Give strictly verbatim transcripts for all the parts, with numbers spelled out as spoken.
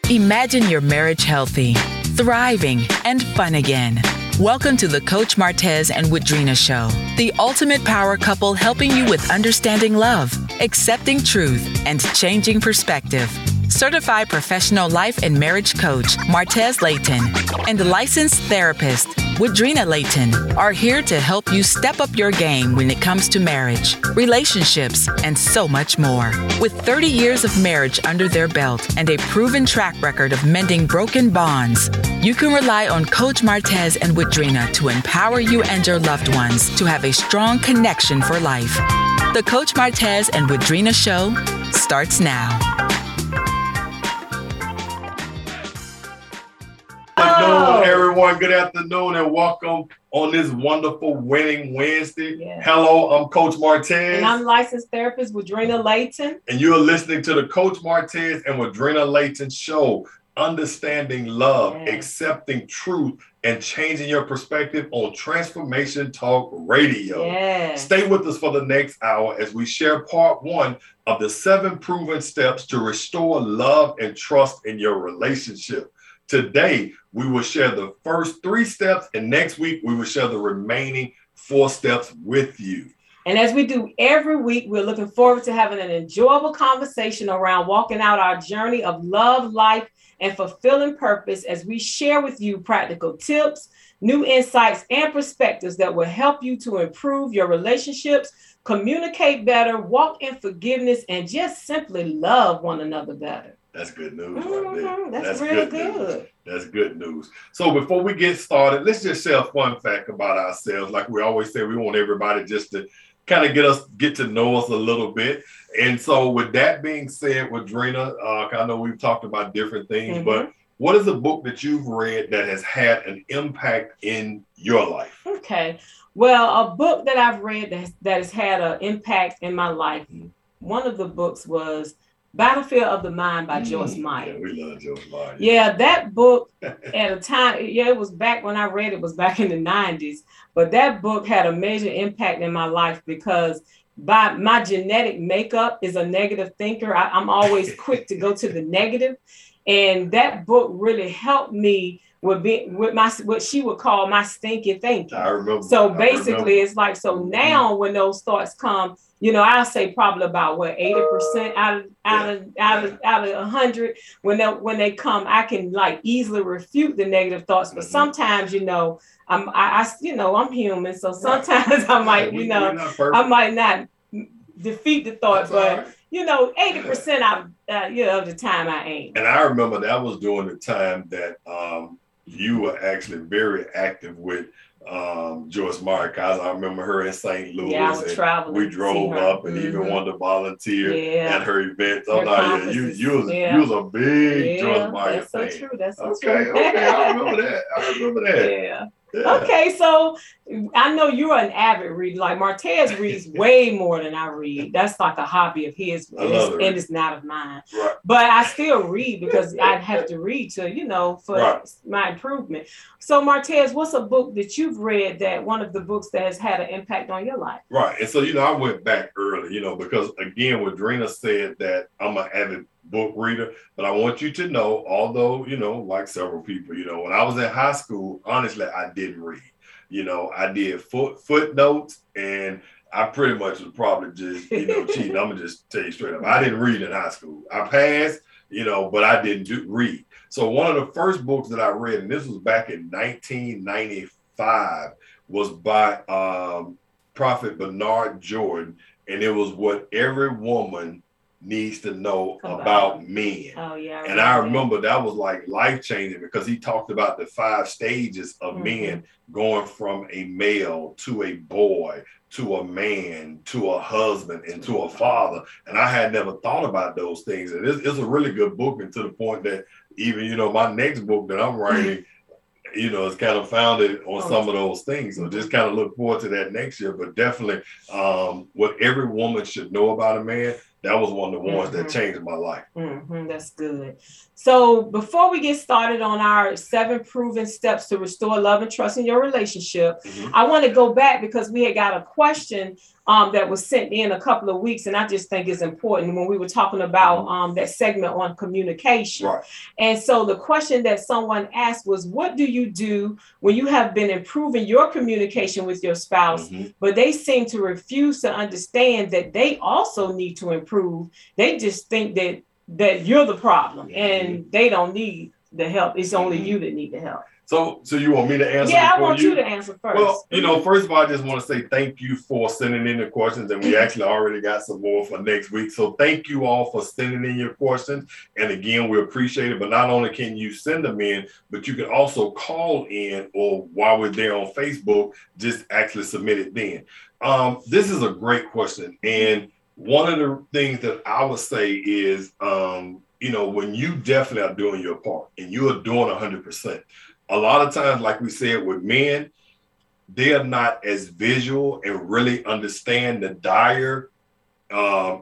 Imagine your marriage healthy, thriving, and fun again. Welcome to the Coach Martez and Wadrina Show, the ultimate power couple helping you with understanding love, accepting truth, and changing perspective. Certified professional life and marriage coach Martez Layton and licensed therapist Wadrina Layton are here to help you step up your game when it comes to marriage, relationships, and so much more. With thirty years of marriage under their belt and a proven track record of mending broken bonds, you can rely on Coach Martez and Wadrina to empower you and your loved ones to have a strong connection for life. The Coach Martez and Wadrina Show starts now. Hello, everyone. Good afternoon and welcome on this wonderful Winning Wednesday. Yeah. Hello, I'm Coach Martez. And I'm licensed therapist Wadrina Layton. And you're listening to the Coach Martez and Wadrina Layton Show, understanding love, Yeah. accepting truth, and changing your perspective on Transformation Talk Radio. Yeah. Stay with us for the next hour as we share part one of the seven proven steps to restore love and trust in your relationship. Today, we will share the first three steps, and next week, we will share the remaining four steps with you. And as we do every week, we're looking forward to having an enjoyable conversation around walking out our journey of love, life, and fulfilling purpose as we share with you practical tips, new insights, and perspectives that will help you to improve your relationships, communicate better, walk in forgiveness, and just simply love one another better. That's good news Mm-hmm. right there. That's, That's real good. good. News. That's good news. So before we get started, let's just share a fun fact about ourselves. Like we always say, we want everybody just to kind of get us, get to know us a little bit. And so with that being said, Wadrina, uh, I know we've talked about different things, mm-hmm. but what is a book that you've read that has had an impact in your life? Okay. Well, a book that I've read that has, that has had an impact in my life, mm-hmm. one of the books was Battlefield of the Mind by mm, Joyce Meyer. Yeah, we love Joyce Meyer. Yeah, that book at a time, yeah, it was back when I read it, was back in the nineties. But that book had a major impact in my life because by my genetic makeup is a negative thinker. I, I'm always quick to go to the negative. And that book really helped me with be, with my what she would call my stinky thinking. I remember. So I basically, remember. It's like, so now when those thoughts come, you know, I'll say probably about what eighty percent out of out of out of out of a hundred. When they when they come, I can like easily refute the negative thoughts. But mm-hmm. sometimes, you know, I'm I, I you know I'm human, so sometimes right. I might you know I might not defeat the thought, That's but right. you know, eighty percent of uh, you know of the time I ain't. And I remember that was during the time that um, you were actually very active with. Um, Joyce Meyer, because I remember her in Saint Louis. Yeah, I was traveling. We drove up and mm-hmm. even wanted to volunteer yeah. at her events. Oh, no, yeah, you, you, was, yeah. you was a big yeah, Joyce Meyer that's fan. so true. That's so okay, true. Okay, I remember that. I remember that. Yeah. Yeah. Okay, so I know you're an avid reader. Like Martez reads way more than I read. That's like a hobby of his, and it's, and it's not of mine. Right. But I still read because I'd have to read to, you know, for right. my improvement. So Martez, what's a book that you've read that one of the books that has had an impact on your life? Right. And so, you know, I went back early, you know, because again, Wadrina said that I'm an avid book reader, but I want you to know, although, you know, like several people, you know, when I was in high school, honestly, I didn't read. You know, I did foot footnotes, and I pretty much was probably just, you know, cheating. I'm gonna just tell you straight up. I didn't read in high school. I passed, you know, but I didn't do read. So one of the first books that I read, and this was back in nineteen ninety-five, was by um, Prophet Bernard Jordan, and it was What Every Woman Needs to Know About, about Men. Oh, yeah. I and I remember that. that was like life-changing because he talked about the five stages of mm-hmm. men going from a male to a boy to a man to a husband and to a father. And I had never thought about those things. And it's, it's a really good book, and to the point that even, you know, my next book that I'm writing, you know, it's kind of founded on oh, some of those things. So just kind of look forward to that next year. But definitely um, What Every Woman Should Know About a Man. that was one of the ones Mm-hmm. that changed my life. Mm-hmm. That's good. So before we get started on our seven proven steps to restore love and trust in your relationship, Mm-hmm. I want to go back because we had got a question um, that was sent in a couple of weeks, and I just think it's important when we were talking about Mm-hmm. um, that segment on communication. Right. And so the question that someone asked was, what do you do when you have been improving your communication with your spouse, Mm-hmm. but they seem to refuse to understand that they also need to improve? They just think that that you're the problem, Mm-hmm. and they don't need the help. It's only Mm-hmm. you that need the help. So, so you want me to answer? Yeah, I before want you to answer first. Well, you know, first of all, I just want to say thank you for sending in the questions, and we actually already got some more for next week. So thank you all for sending in your questions. And again, we appreciate it. But not only can you send them in, but you can also call in, or while we're there on Facebook, just actually submit it then. Um, this is a great question. And one of the things that I would say is, um, you know, when you definitely are doing your part and you are doing one hundred percent, a lot of times, like we said, with men, they are not as visual and really understand the dire um,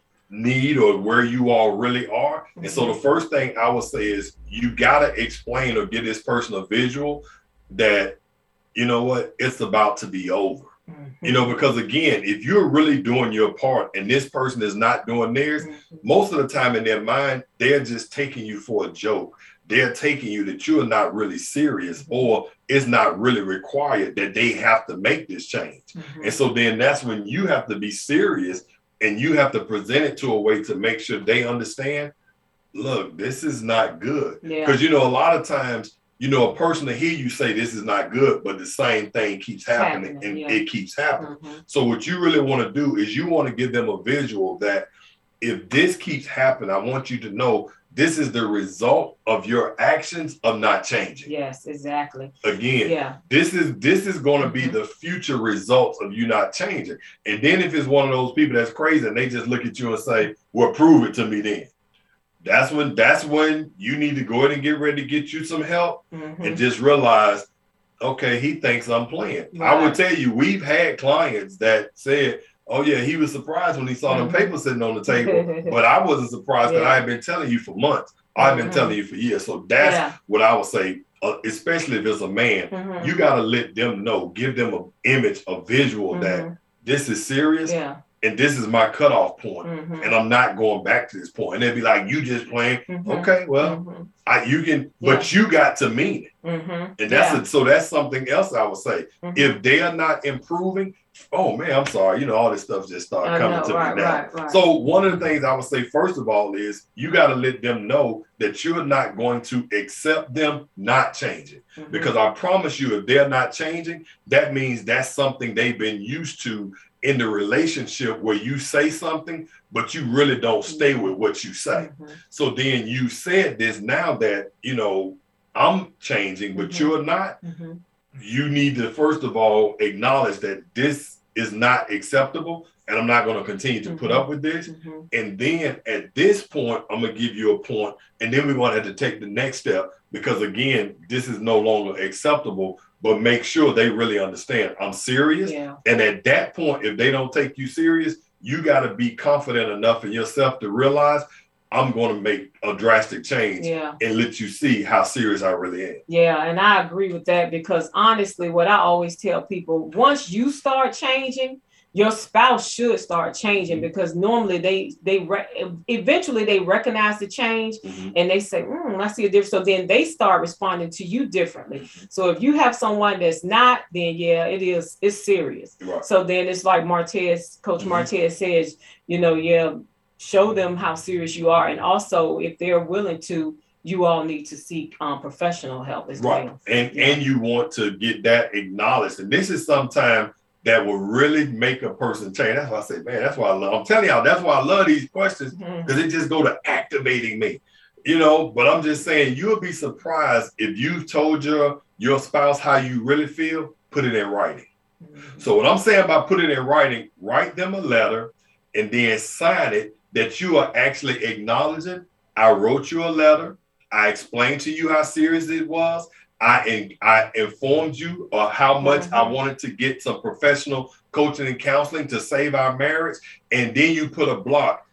need or where you all really are. Mm-hmm. And so the first thing I would say is you got to explain or give this person a visual that, you know what, it's about to be over. Mm-hmm. You know, because again, if you're really doing your part and this person is not doing theirs, mm-hmm. most of the time in their mind, they're just taking you for a joke. They're taking you that you're not really serious, or it's not really required that they have to make this change. Mm-hmm. And so then that's when you have to be serious and you have to present it to a way to make sure they understand, look, this is not good. Because, yeah. you know, a lot of times, you know, a person to hear you say this is not good, but the same thing keeps happening, happening and yeah. it keeps happening. Mm-hmm. So what you really want to do is you want to give them a visual that if this keeps happening, I want you to know this is the result of your actions of not changing. Yes, exactly. Again, yeah. this is this is going to be mm-hmm. the future results of you not changing. And then if it's one of those people that's crazy and they just look at you and say, well, prove it to me then. That's when that's when you need to go ahead and get ready to get you some help mm-hmm. and just realize, okay, he thinks I'm playing. Right. I would tell you, we've had clients that said, oh, yeah, he was surprised when he saw mm-hmm. the paper sitting on the table, but I wasn't surprised yeah. that I had been telling you for months. I've been mm-hmm. telling you for years. So that's yeah. what I would say, uh, especially if it's a man, mm-hmm. you got to let them know, give them an image, a visual mm-hmm. that this is serious. Yeah. And this is my cutoff point, mm-hmm. and I'm not going back to this point. And they'd be like, you just playing. Mm-hmm. Okay, well, mm-hmm. I, you can, yeah. but you got to mean it. Mm-hmm. And that's, yeah. a, so that's something else I would say. Mm-hmm. If they are not improving, oh man, I'm sorry. You know, all this stuff just started coming know, to right, me now. Right, right. So one of the things I would say, first of all, is you got to let them know that you're not going to accept them not changing. Mm-hmm. Because I promise you, if they're not changing, that means that's something they've been used to in the relationship where you say something, but you really don't stay with what you say. Mm-hmm. So then you said this now that, you know, I'm changing, but mm-hmm. you're not. Mm-hmm. You need to, first of all, acknowledge that this is not acceptable and I'm not going to continue to mm-hmm. put up with this. Mm-hmm. And then at this point, I'm going to give you a point, and then we're going to have to take the next step because, again, this is no longer acceptable. But make sure they really understand I'm serious. Yeah. And at that point, if they don't take you serious, you got to be confident enough in yourself to realize I'm going to make a drastic change yeah. and let you see how serious I really am. Yeah, and I agree with that because honestly, what I always tell people, once you start changing, your spouse should start changing mm-hmm. because normally they they re- eventually they recognize the change mm-hmm. and they say, mm, I see a difference. So then they start responding to you differently. Mm-hmm. So if you have someone that's not, then yeah, it is it's serious. Right. So then it's like Martez, Coach mm-hmm. Martez says, you know, yeah, show them how serious you are, and also if they're willing to, you all need to seek um, professional help as right. well. And yeah. and you want to get that acknowledged, and this is sometimes that will really make a person change. That's why I say, man, that's why I love, I'm telling y'all, that's why I love these questions, because mm-hmm. it just go to activating me, you know, but I'm just saying, you'll be surprised if you've told your, your spouse how you really feel, put it in writing. Mm-hmm. So what I'm saying about put it in writing, write them a letter and then sign it that you are actually acknowledging, I wrote you a letter. I explained to you how serious it was. I, I informed you of how much mm-hmm. I wanted to get some professional coaching and counseling to save our marriage. And then you put a block.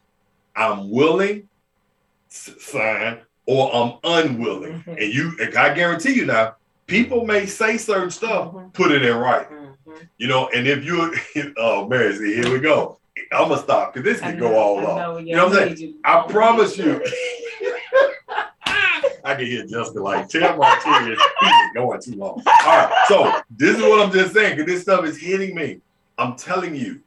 I'm willing, sign, or I'm unwilling. Mm-hmm. And you, and I guarantee you now, people may say certain stuff, mm-hmm. put it in writing. Mm-hmm. You know, and if you, oh man, see, here we go. I'm going to stop because this can know, go all off. You know what I'm saying? You. I promise you. I can hear Justin like, tell Martinez, he's going too long. All right, so this is what I'm just saying, because this stuff is hitting me. I'm telling you,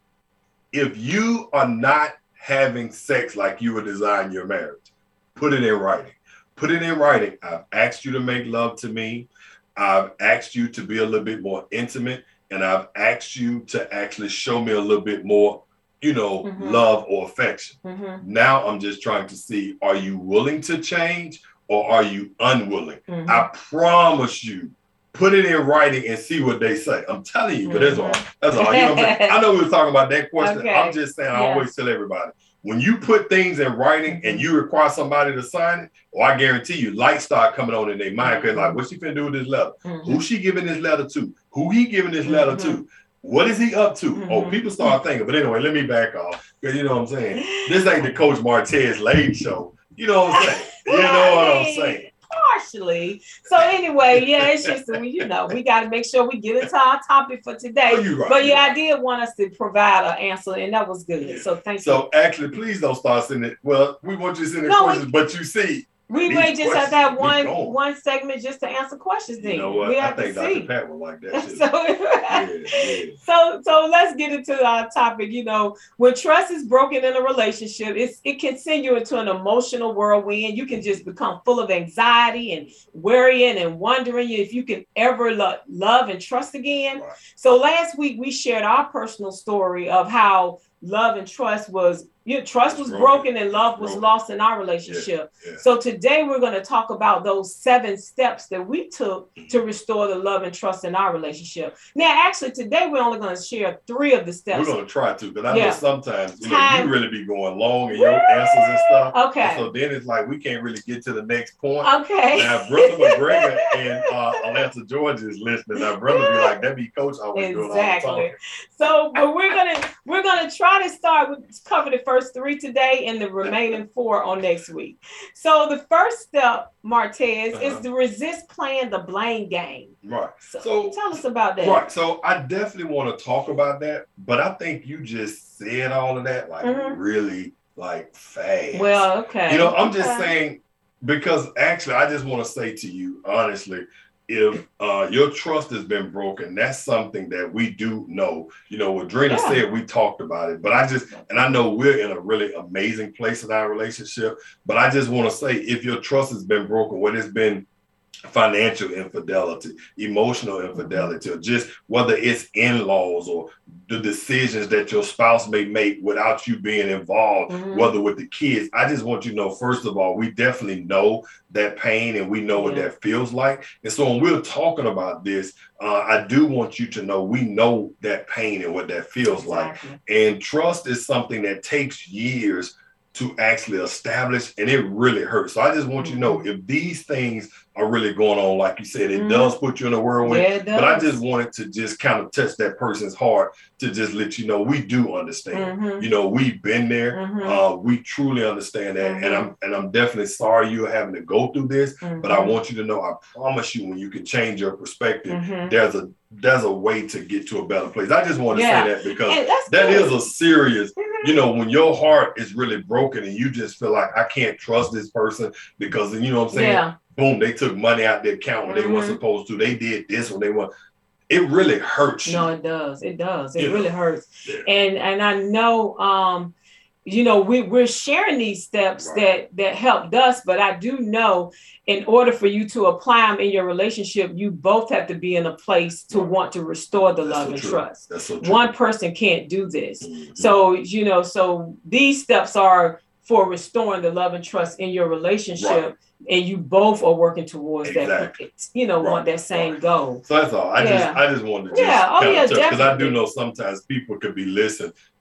if you are not having sex like you would design your marriage, put it in writing. Put it in writing. I've asked you to make love to me. I've asked you to be a little bit more intimate, and I've asked you to actually show me a little bit more, you know, mm-hmm. love or affection. Mm-hmm. Now I'm just trying to see, are you willing to change or are you unwilling? Mm-hmm. I promise you, put it in writing and see what they say. I'm telling you, mm-hmm. but that's all. That's all. You know what I'm saying? I know we were talking about that question. Okay. I'm just saying, I yeah. always tell everybody, when you put things in writing mm-hmm. and you require somebody to sign it, or I guarantee you, lights start coming on in their mind. Because like, what's she finna do with this letter? Mm-hmm. Who's she giving this letter to? Who he giving this mm-hmm. letter to? What is he up to? Mm-hmm. Oh, people start thinking. But anyway, let me back off. Because you know what I'm saying? This ain't the Coach Martez Late Show. You know what I'm saying? You know what I'm saying? Partially. So anyway, yeah, it's just, you know, we got to make sure we get into our topic for today. Oh, right, but yeah, right. I did want us to provide an answer, and that was good. Yeah. So thank so you. So actually, please don't start sending it. Well, we want you to send the no, questions, we, but you see, we may just have to have one one segment just to answer questions. Then you know what? We I have think to Doctor see. Pat would like that. Too. so, yeah, yeah. so, so let's get into our topic. You know, when trust is broken in a relationship, it's it can send you into an emotional whirlwind. You can just become full of anxiety and worrying and wondering if you can ever lo- love and trust again. Right. So last week we shared our personal story of how love and trust was, you know, trust was broken. broken and love was broken. lost in our relationship. Yeah, yeah. So today we're going to talk about those seven steps that we took to restore the love and trust in our relationship. Now, actually, today we're only going to share three of the steps. We're going to try to, because I yeah. know sometimes you, know, you really be going long in your answers and stuff. Okay. And so then it's like we can't really get to the next point. Okay. Now, Brother McGregor and uh, Atlanta, Georgia is listening. Now, brother be like, that be Coach always exactly. doing all the talking. So, but we're gonna we're gonna try to start with cover the first three today and the remaining four on next week. So the first step, Martez, uh-huh. is to resist playing the blame game. Right. So, so tell us about that. Right. So I definitely want to talk about that, but I think you just said all of that like mm-hmm. really like fast. Well, okay. You know, I'm okay. just saying, because actually I just want to say to you, honestly, if uh, your trust has been broken, that's something that we do know. You know, what Drina yeah. said, we talked about it. But I just, and I know we're in a really amazing place in our relationship, but I just want to say, if your trust has been broken, what has been financial infidelity, emotional infidelity, or just whether it's in-laws or the decisions that your spouse may make without you being involved, mm-hmm. whether with the kids. I just want you to know, first of all, we definitely know that pain and we know yeah. what that feels like. And so when we're talking about this, uh, I do want you to know we know that pain and what that feels exactly. like. And trust is something that takes years to actually establish, and it really hurts. So I just want mm-hmm. you to know, if these things are really going on, like you said, it mm-hmm. does put you in a whirlwind. Yeah, but I just wanted to just kind of touch that person's heart to just let you know we do understand. Mm-hmm. You know, we've been there. Mm-hmm. Uh, we truly understand that, mm-hmm. and I'm and I'm definitely sorry you're having to go through this. Mm-hmm. But I want you to know, I promise you, when you can change your perspective, mm-hmm. there's a there's a way to get to a better place. I just want to yeah. say that because that good. is a serious. You know, when your heart is really broken and you just feel like I can't trust this person because, you know what I'm saying? Yeah. Boom, they took money out their account when mm-hmm. they weren't supposed to. They did this when they weren't. It really hurts you. No, it does. It does. It you really know? hurts. Yeah. And and I know, um, you know, we, we're sharing these steps right. that, that helped us, but I do know in order for you to apply them in your relationship, you both have to be in a place to right. want to restore the That's love so and true. trust. That's so true. One person can't do this. Mm-hmm. So, you know, so these steps are for restoring the love and trust in your relationship. Right. And you both are working towards exactly. that, you know, right. want that same right. goal. So that's all. I yeah. just, I just wanted to just yeah. oh, kind yeah, of touch, because I do definitely. know sometimes people could be listening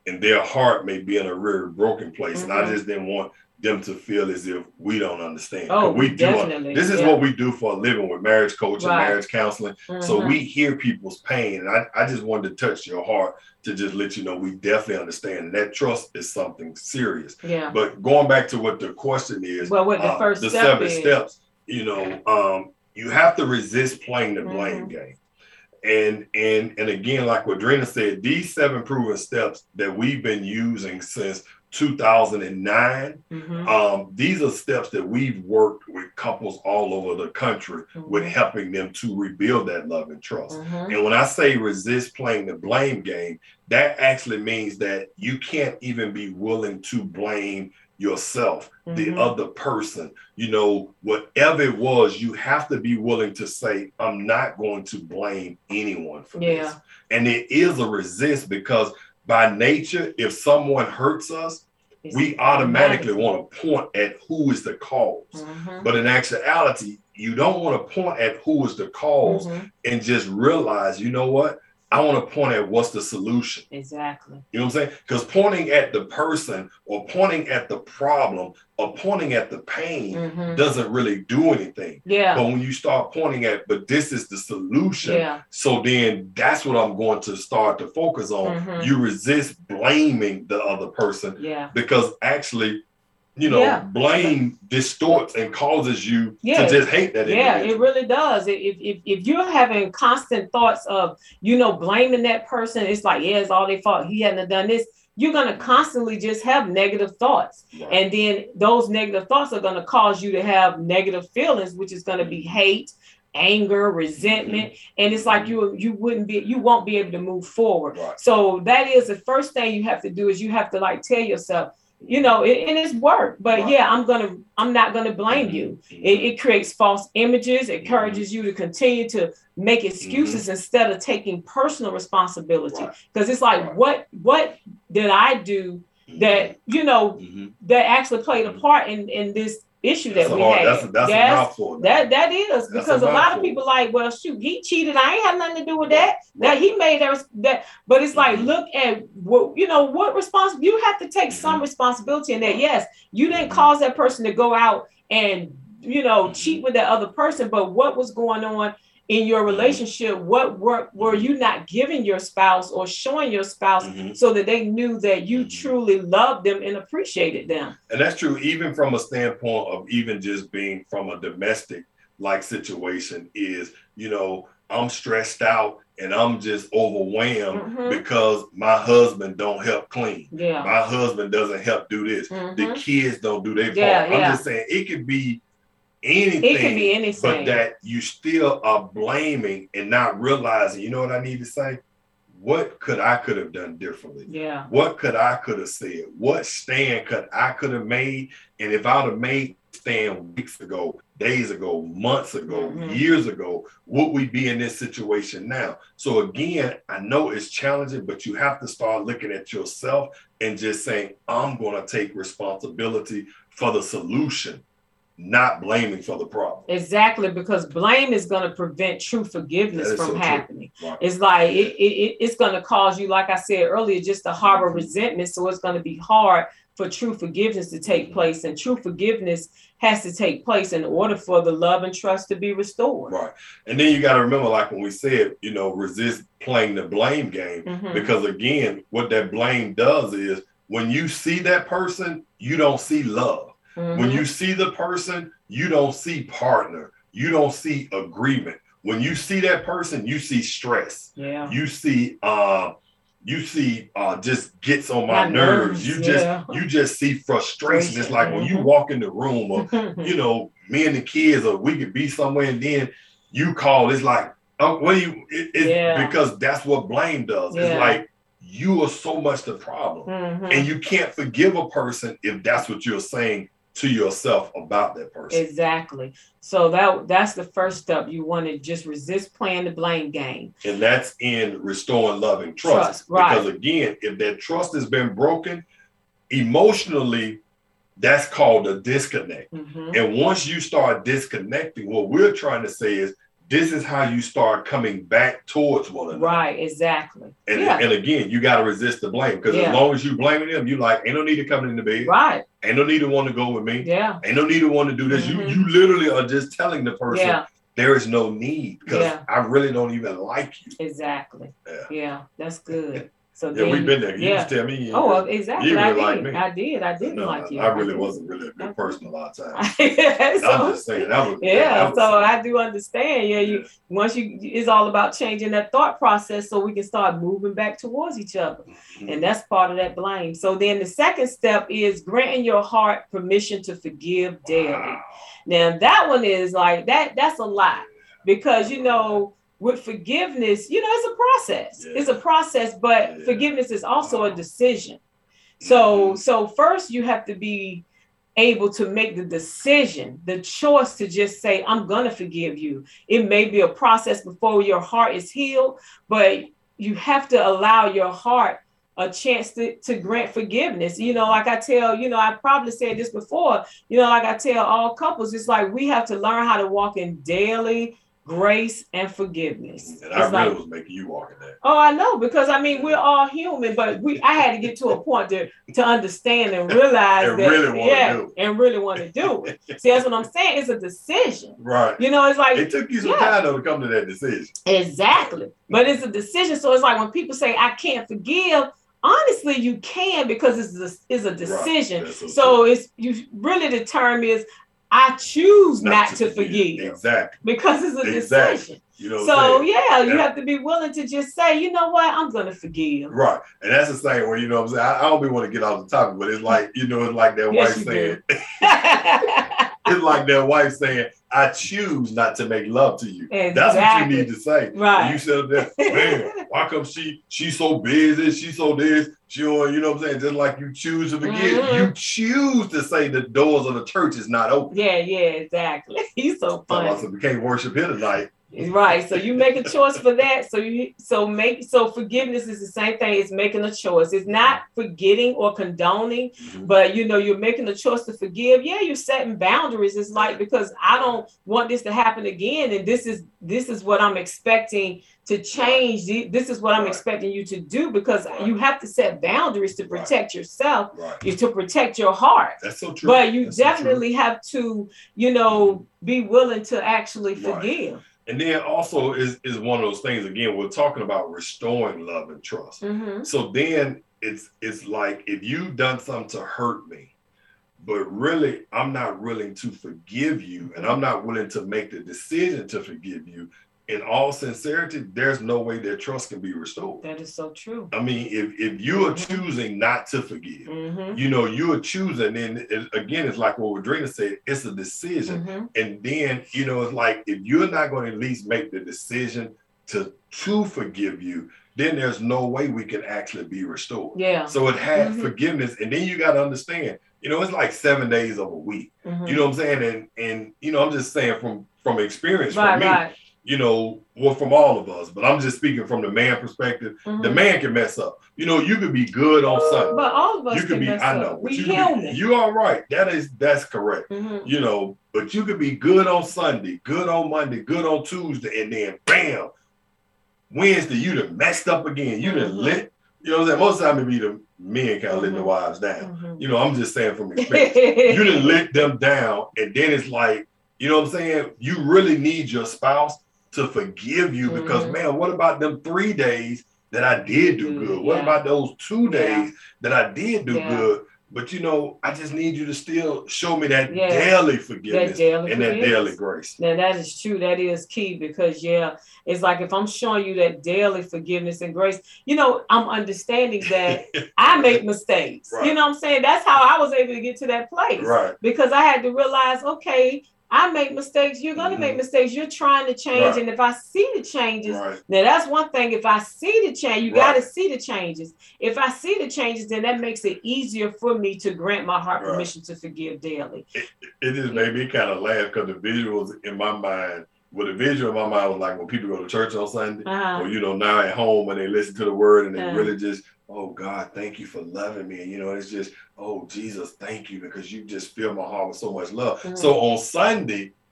and their heart may be in a really broken place. Mm-hmm. And I just didn't want them to feel as if we don't understand. Oh, we definitely. do. This is yeah. what we do for a living with marriage coaching, Right. marriage counseling. Mm-hmm. So we hear people's pain. And I, I just wanted to touch your heart to just let you know we definitely understand. And that trust is something serious. Yeah. But going back to what the question is, well, what the uh, first the step seven is. steps, you know, um, you have to resist playing the blame Mm-hmm. game. And and and again, like what Drina said, these seven proven steps that we've been using since two thousand nine, Mm-hmm. um, these are steps that we've worked with couples all over the country Mm-hmm. with helping them to rebuild that love and trust. Mm-hmm. And when I say resist playing the blame game, that actually means that you can't even be willing to blame yourself, Mm-hmm. the other person, you know, whatever it was, you have to be willing to say, I'm not going to blame anyone for Yeah. this. And it is a resist because by nature, if someone hurts us, It's we automatically want to point at who is the cause. Mm-hmm. But in actuality, you don't want to point at who is the cause Mm-hmm. and just realize, you know what? I want to point at what's the solution. Exactly. You know what I'm saying? Because pointing at the person or pointing at the problem or pointing at the pain Mm-hmm. doesn't really do anything. Yeah. But when you start pointing at, but this is the solution. Yeah. So then that's what I'm going to start to focus on. Mhm. You resist blaming the other person Yeah. because actually, you know, Yeah. blame distorts and causes you Yeah. to just hate that Yeah, individual. it really does. If, if if you're having constant thoughts of, you know, blaming that person, it's like, yeah, it's all their fault. He hadn't done this. You're going to constantly just have negative thoughts. Right. And then those negative thoughts are going to cause you to have negative feelings, which is going to be hate, anger, resentment. And it's like you you wouldn't be, you won't be able to move forward. Right. So that is the first thing you have to do is you have to like tell yourself, you know, it, and it's work, but Right. yeah, I'm going to, I'm not going to blame you. Mhm. It, it creates false images. It encourages you to continue to make excuses instead of taking personal responsibility. Right. Because it's like, Right. what, what did I do that, you know, Mhm. that actually played a part in, in this issue That's that a we hard- had? that's a- that's a mouthful. That, that is That's because a a, lot mouthful. of people like, well, shoot, he cheated. I ain't have nothing to do with that. That he made that, that, but it's like, Mhm. look at what, you know, what responsibility, you have to take some Mhm. responsibility in that. Yes, you didn't Mhm. cause that person to go out and, you know, Mhm. cheat with that other person, but what was going on in your relationship? What were, were you not giving your spouse or showing your spouse Mhm. so that they knew that you Mhm. truly loved them and appreciated them? And that's true, even from a standpoint of even just being from a domestic like situation is, you know, I'm stressed out and I'm just overwhelmed Mhm. because my husband don't help clean. Yeah. My husband doesn't help do this. The Mhm. kids don't do their part. Yeah, I'm yeah. just saying it could be anything. It can be anything. But that you still are blaming and not realizing, you know what I need to say? What could I could have done differently? Yeah. What could I could have said? What stand could I could have made? And if I'd have made stand weeks ago, days ago, months ago, Mhm. years ago, would we be in this situation now? So again, I know it's challenging, but you have to start looking at yourself and just saying, I'm going to take responsibility for the solution, not blaming for the problem. Exactly, because blame is going to prevent true forgiveness That is from so true. happening. Right. It's like it, it, it's going to cause you, like I said earlier, just to harbor resentment. So it's going to be hard for true forgiveness to take place, and true forgiveness has to take place in order for the love and trust to be restored. Right. And then you got to remember, like when we said, you know, resist playing the blame game, Mhm. because again, what that blame does is when you see that person, you don't see love. Mhm. When you see the person, you don't see partner. You don't see agreement. When you see that person, you see stress. Yeah. You see, uh, you see, uh, just gets on my My nerves. nerves, You just, yeah. you just see frustration. It's like when you Mhm. walk in the room, or you know, me and the kids, or we could be somewhere, and then you call. It's like, oh, what do you? It, it's Yeah. because that's what blame does. Yeah. It's like you are so much the problem, Mhm. and you can't forgive a person if that's what you're saying to yourself about that person. Exactly. So that that's the first step. You want to just resist playing the blame game. And that's in restoring loving trust. Trust, right. Because again, if that trust has been broken, emotionally, that's called a disconnect. Mhm. And once you start disconnecting, what we're trying to say is this is how you start coming back towards one another. Right, exactly. And, yeah. and again, you got to resist the blame, because yeah. as long as you blaming them, you like, ain't no need to come in the bed. Right. Ain't no need to want to go with me. Yeah. Ain't no need to want to do this. Mm-hmm. You you literally are just telling the person, yeah. there is no need, because yeah. I really don't even like you. Exactly. Yeah, yeah, that's good. So yeah, then, we've been there. You yeah. used to tell me. You oh, well, exactly. You really I did. like me. I did. I didn't no, like you. I really I wasn't really a good person a lot of times. so, I'm just saying that was. Yeah. That was so something. I do understand. Yeah. You once you it's all about changing that thought process so we can start moving back towards each other, mm-hmm. and that's part of that blame. So then the second step is granting your heart permission to forgive daily. Wow. Now that one is like that. That's a lot, because you know. With forgiveness, you know, it's a process. Yeah. It's a process, but yeah. forgiveness is also a decision. So, mm-hmm. so first you have to be able to make the decision, the choice to just say, I'm going to forgive you. It may be a process before your heart is healed, but you have to allow your heart a chance to, to grant forgiveness. You know, like I tell, you know, I probably said this before, you know, like I tell all couples, it's like we have to learn how to walk in daily grace and forgiveness. And it's I really like, was making you walk in that. Oh, I know, because I mean we're all human, but we I had to get to a point to to understand and realize and that really yeah, do. and really want to do it. See, that's what I'm saying. It's a decision. Right. You know, it's like it took you some yeah. time though to come to that decision. Exactly. But it's a decision. So it's like when people say I can't forgive, honestly, you can, because it's a, it's a decision. Right. So, so it's you really the term is I choose not, not to, to forgive. forgive. Exactly. Because it's a exactly. decision. You know so yeah, you yeah. have to be willing to just say, you know what, I'm gonna forgive. Right. And that's the same where, you know what I'm saying, I, I don't be want to get off the topic, but it's like, you know, it's like that yes, wife saying it's like that wife saying, I choose not to make love to you. Exactly. That's what you need to say. Right. And you said that, man, why come she she's so busy, she's so this, she don't, you know what I'm saying? Just like you choose to forgive, mm-hmm. you choose to say the doors of the church is not open. Yeah, yeah, exactly. He's so funny. So we can't worship here tonight. Right. So you make a choice for that. So you so make so forgiveness is the same thing as making a choice. It's not forgetting or condoning, mm-hmm. but you know, you're making a choice to forgive. Yeah, you're setting boundaries. It's like, because I don't want this to happen again. And this is this is what I'm expecting to change. This is what I'm right. expecting you to do, because right. you have to set boundaries to protect right. yourself, right. to protect your heart. That's so true. But you That's definitely so have to, you know, be willing to actually forgive. Right. And then also is, is one of those things, again, we're talking about restoring love and trust. Mm-hmm. So then it's it's like, if you've done something to hurt me, but really I'm not willing to forgive you, and I'm not willing to make the decision to forgive you, in all sincerity, there's no way that trust can be restored. That is so true. I mean, if, if you are mm-hmm. choosing not to forgive, mm-hmm. you know, you are choosing, and it, again, it's like what Wadrina said, it's a decision. Mm-hmm. And then, you know, it's like, if you're not going to at least make the decision to, to forgive you, then there's no way we can actually be restored. Yeah. So it had mm-hmm. forgiveness. And then you got to understand, you know, it's like seven days of a week. Mm-hmm. You know what I'm saying? And, and, you know, I'm just saying from, from experience right, for me, right. you know, well, from all of us, but I'm just speaking from the man perspective. Mm-hmm. The man can mess up. You know, you could be good on Sunday. But all of us you could can be, mess I know, up. but We you, human. be, you are right. That is, that's correct. Mm-hmm. You know, but you could be good on Sunday, good on Monday, good on Tuesday, and then bam, Wednesday, you done messed up again. You done mm-hmm. lit, you know what I'm saying? Most of the time it be the men kind of mm-hmm. letting the wives down. Mm-hmm. You know, I'm just saying from experience. You done let them down, and then it's like, you know what I'm saying? You really need your spouse to forgive you, mm-hmm. because man, what about them three days that I did do good? Yeah. What about those two days yeah. that I did do yeah. good? But you know, I just need you to still show me that yeah. daily forgiveness that daily and forgiveness. that daily grace. Now that is true. That is key, because yeah, it's like if I'm showing you that daily forgiveness and grace, you know, I'm understanding that I make mistakes. Right. You know what I'm saying? That's how I was able to get to that place. Right. Because I had to realize, okay, I make mistakes. You're going to mm-hmm. make mistakes. You're trying to change. Right. And if I see the changes, right. now that's one thing. If I see the change, you right. got to see the changes. If I see the changes, then that makes it easier for me to grant my heart right. permission to forgive daily. It, it just made me kind of laugh, because the visuals in my mind, well, the visual in my mind was like when people go to church on Sunday, uh-huh. or, you know, now at home when they listen to the word and they uh-huh. really just, oh God, thank you for loving me. And, you know, it's just, oh Jesus, thank you, because you just fill my heart with so much love. Mm-hmm. So on Sunday,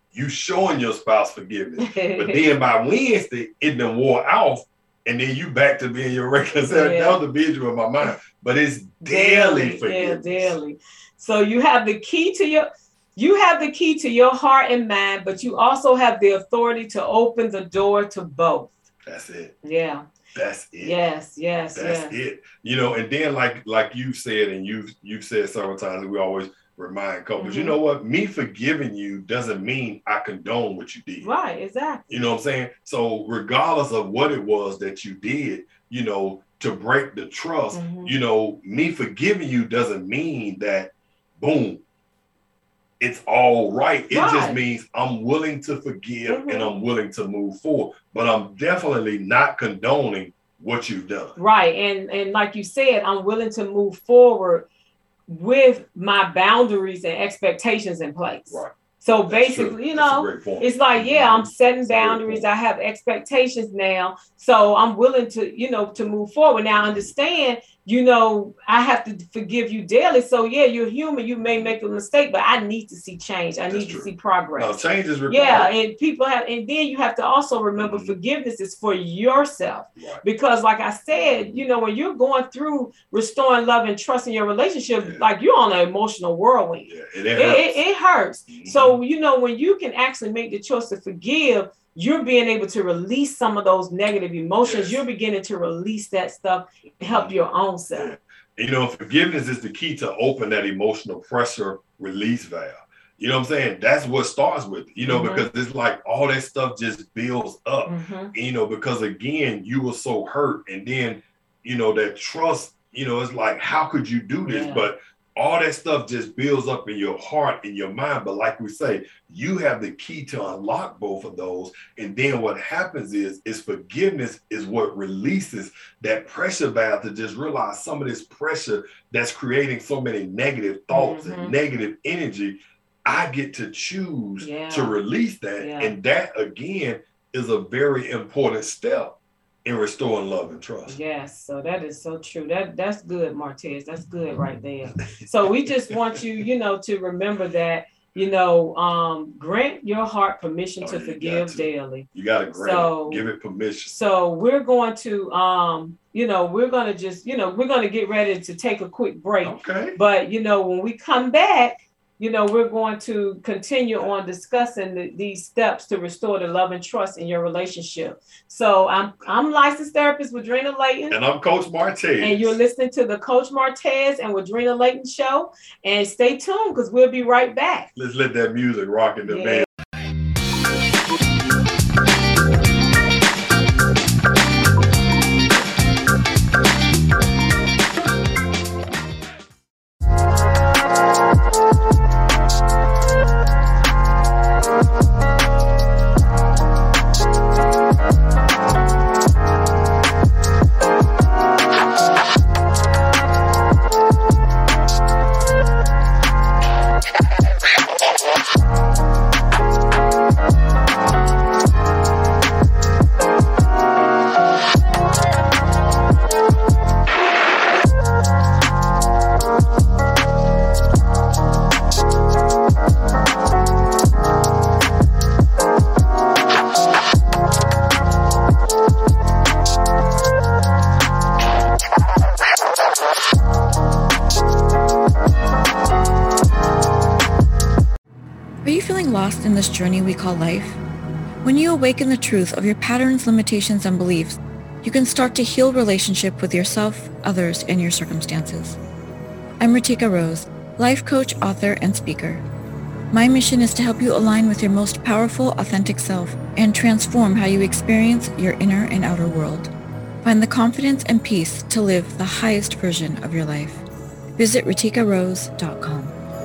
you showing your spouse forgiveness. But then by Wednesday, it done wore off, and then you back to being your regular self. Yeah. That was the visual in my mind. But it's daily, daily forgiveness. Yeah, daily. So you have the key to your you have the key to your heart and mind, but you also have the authority to open the door to both. That's it. Yeah. That's it. Yes, yes, That's yes. it. You know, and then like like you said, and you've you've said several times, and we always remind couples, Mm-hmm. you know what? Me forgiving you doesn't mean I condone what you did. Right, exactly. You know what I'm saying? So regardless of what it was that you did, you know, to break the trust, Mm-hmm. you know, me forgiving you doesn't mean that, boom, it's all right. It Right. just means I'm willing to forgive Mm-hmm. and I'm willing to move forward. But I'm definitely not condoning what you've done. Right. And and like you said, I'm willing to move forward with my boundaries and expectations in place. Right. So That's basically, true. you That's a know, great point. it's like, yeah, I'm setting That's a great boundaries. point. I have expectations now. So I'm willing to, you know, to move forward. Now, understand, you know, I have to forgive you daily. So yeah, you're human. You may make a mistake, but I need to see change. I That's need true. to see progress. No, change is required. Yeah, and people have, and then you have to also remember Mhm. forgiveness is for yourself. Right. Because like I said, you know, when you're going through restoring love and trust in your relationship, Yeah. like you're on an emotional whirlwind. Yeah, and it It, hurts. it, it hurts. Mhm. So, you know, when you can actually make the choice to forgive, you're being able to release some of those negative emotions. Yes. You're beginning to release that stuff and help your own self. Yeah. You know, forgiveness is the key to open that emotional pressure release valve. You know what I'm saying? That's what starts with, you know, Mhm. because it's like all that stuff just builds up, Mhm. you know, because again, you were so hurt. And then, you know, that trust, you know, it's like, how could you do this? Yeah. But all that stuff just builds up in your heart and your mind. But like we say, you have the key to unlock both of those. And then what happens is, is forgiveness is what releases that pressure valve to just realize some of this pressure that's creating so many negative thoughts Mhm. and negative energy. I get to choose Yeah. to release that. Yeah. And that, again, is a very important step in restoring love and trust. Yes, so that is so true. That that's good, Martez. That's good right there. So we just want you, you know, to remember that, you know, um, grant your heart permission Oh, to you got forgive to. daily. You got to grant So- it. Give it permission. So we're going to, um, you know, we're going to just, you know, we're going to get ready to take a quick break. Okay. But, you know, when we come back, you know, we're going to continue on discussing the, these steps to restore the love and trust in your relationship. So I'm I'm licensed therapist Wadrina Layton. And I'm Coach Martez. And you're listening to the Coach Martez and Wadrina Layton show. And stay tuned because we'll be right back. Let's let that music rock in the Yeah. band. Are you feeling lost in this journey we call life? When you awaken the truth of your patterns, limitations, and beliefs, you can start to heal relationship with yourself, others, and your circumstances. I'm Ritika Rose, life coach, author, and speaker. My mission is to help you align with your most powerful, authentic self and transform how you experience your inner and outer world. Find the confidence and peace to live the highest version of your life. Visit ritika rose dot com.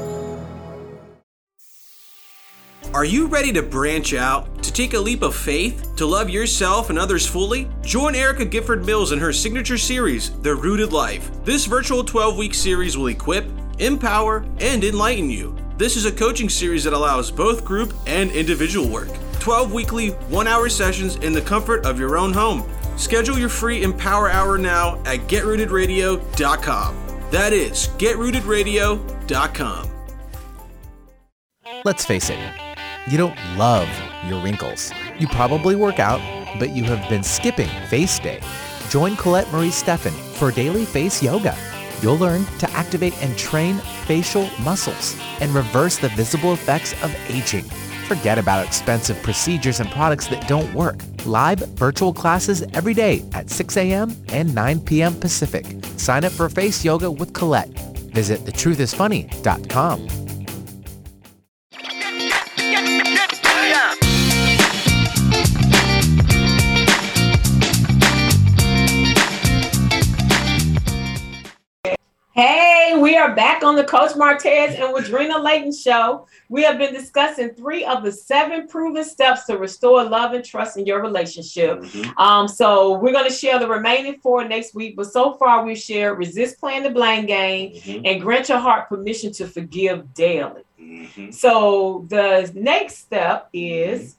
Are you ready to branch out, to take a leap of faith, to love yourself and others fully? Join Erica Gifford Mills in her signature series, The Rooted Life. This virtual twelve-week series will equip, empower, and enlighten you. This is a coaching series that allows both group and individual work. twelve weekly, one-hour sessions in the comfort of your own home. Schedule your free Empower Hour now at get rooted radio dot com. That is get rooted radio dot com. Let's face it, You don't love your wrinkles. You probably work out, but you have been skipping face day. Join Colette Marie Steffen for daily face yoga. You'll learn to activate and train facial muscles and reverse the visible effects of aging. Forget about expensive procedures and products that don't work. Live virtual classes every day at six a.m. and nine p.m. Pacific. Sign up for face yoga with Colette. Visit the truth is funny dot com. Hey, we are back on the Coach Martez and Wadrina Layton show. We have been discussing three of the seven proven steps to restore love and trust in your relationship. Mm-hmm. Um, so we're going to share the remaining four next week. But so far, we've shared resist playing the blame game mm-hmm. and grant your heart permission to forgive daily. Mm-hmm. So the next step is. Mm-hmm.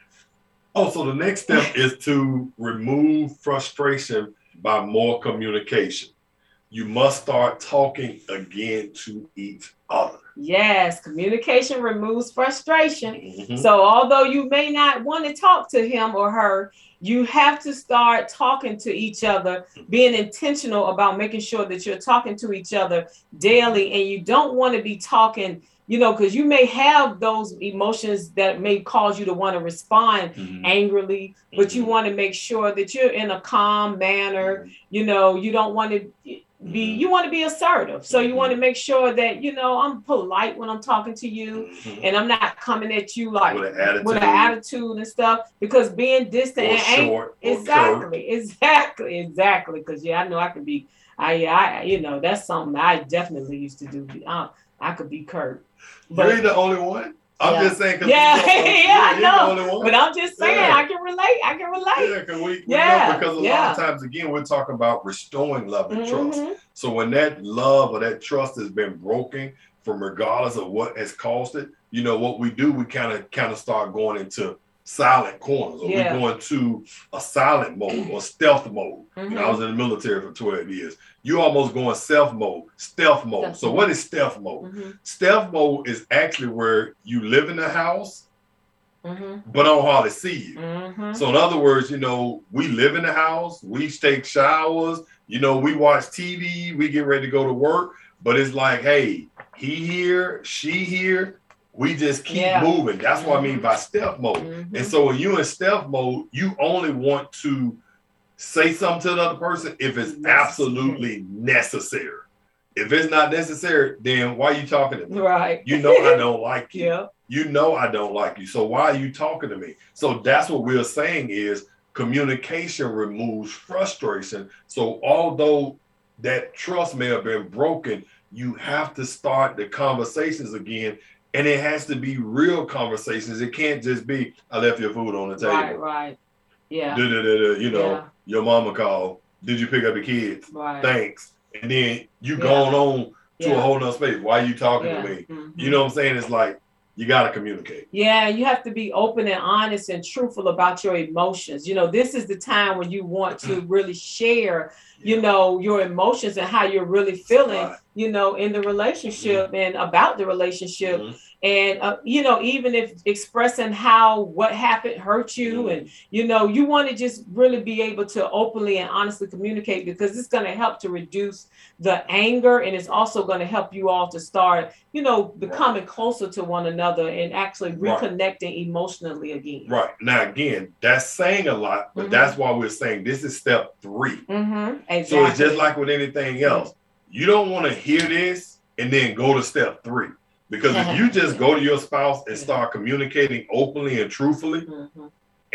Oh, so the next step is to remove frustration by more communication. You must start talking again to each other. Yes, communication removes frustration. Mm-hmm. So although you may not want to talk to him or her, you have to start talking to each other, being intentional about making sure that you're talking to each other daily. And you don't want to be talking, you know, because you may have those emotions that may cause you to want to respond mm-hmm. angrily, but mm-hmm. you want to make sure that you're in a calm manner. You know, you don't want to be, you want to be assertive. So you want to make sure that, you know, I'm polite when I'm talking to you mm-hmm. and I'm not coming at you like with an attitude, with an attitude and stuff, because being distant or and short, angry, exactly, or exactly, exactly. Because yeah, I know I could be, I, I, you know, that's something I definitely used to do. I, I could be curt. But, you ain't the only one. I'm yeah. just saying. Cause yeah, yeah, I know. But I'm just saying, yeah. I can relate. I can relate. Yeah, because we, we yeah. know because a yeah. lot of times, again, we're talking about restoring love and mm-hmm. trust. So when that love or that trust has been broken, from regardless of what has caused it, you know what we do, we kind of kind of start going into silent corners, or yeah. we go into a silent mode or stealth mode. Mm-hmm. You know, I was in the military for twelve years. You almost go in stealth mode, stealth mode. Stealth so mode. What is stealth mode? Mm-hmm. Stealth mode is actually where you live in the house, mm-hmm. but don't hardly see you. Mm-hmm. So in other words, you know, we live in the house, we take showers, you know, we watch T V, we get ready to go to work, but it's like, hey, he here, she here, we just keep yeah. moving. That's mm-hmm. what I mean by stealth mode. Mm-hmm. And so when you're in stealth mode, you only want to say something to the other person if it's necessary. Absolutely necessary. If it's not necessary, then why are you talking to me? Right. You know I don't like you. Yeah. You know I don't like you. So why are you talking to me? So that's what we're saying is communication removes frustration. So although that trust may have been broken, you have to start the conversations again. And it has to be real conversations. It can't just be, I left your food on the table. Right, right. Yeah. Da, da, da, da, you know, yeah. your mama called. Did you pick up the kids? Right. Thanks. And then you yeah. going on to yeah. a whole nother space. Why are you talking yeah. to me? Mm-hmm. You know what I'm saying? It's like, you got to communicate. Yeah, you have to be open and honest and truthful about your emotions. You know, this is the time when you want to really share, you know, your emotions and how you're really feeling, right. you know, in the relationship mm-hmm. and about the relationship. Mm-hmm. And, uh, you know, even if expressing how what happened hurt you mm-hmm. and, you know, you want to just really be able to openly and honestly communicate, because it's going to help to reduce the anger. And it's also going to help you all to start, you know, becoming right. closer to one another and actually reconnecting right. emotionally again. Right. Now, again, that's saying a lot, but mm-hmm. that's why we're saying this is step three. Mm-hmm. Exactly. So it's just like with anything else. Mm-hmm. You don't want to hear this and then go to step three. Because if you just go to your spouse and start communicating openly and truthfully, mm-hmm.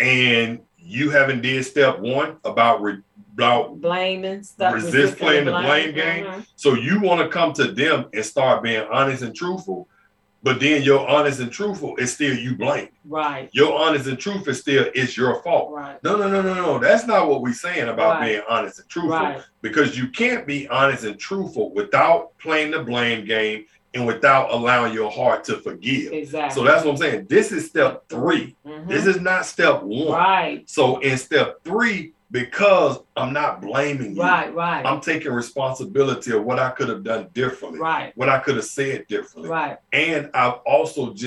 and you haven't did step one about, re, about blaming stuff, resist playing the blame, blame game. Mm-hmm. So you want to come to them and start being honest and truthful, but then your honest and truthful is still you blame. Right. Your honest and truth is still it's your fault. Right. No, no, no, no, no. That's not what we're saying about right. being honest and truthful. Right. Because you can't be honest and truthful without playing the blame game and without allowing your heart to forgive. Exactly. So that's what I'm saying. This is step three. Mm-hmm. This is not step one. Right. So in step three, because I'm not blaming you. Right, right. I'm taking responsibility of what I could have done differently. Right. What I could have said differently. Right. And I've also just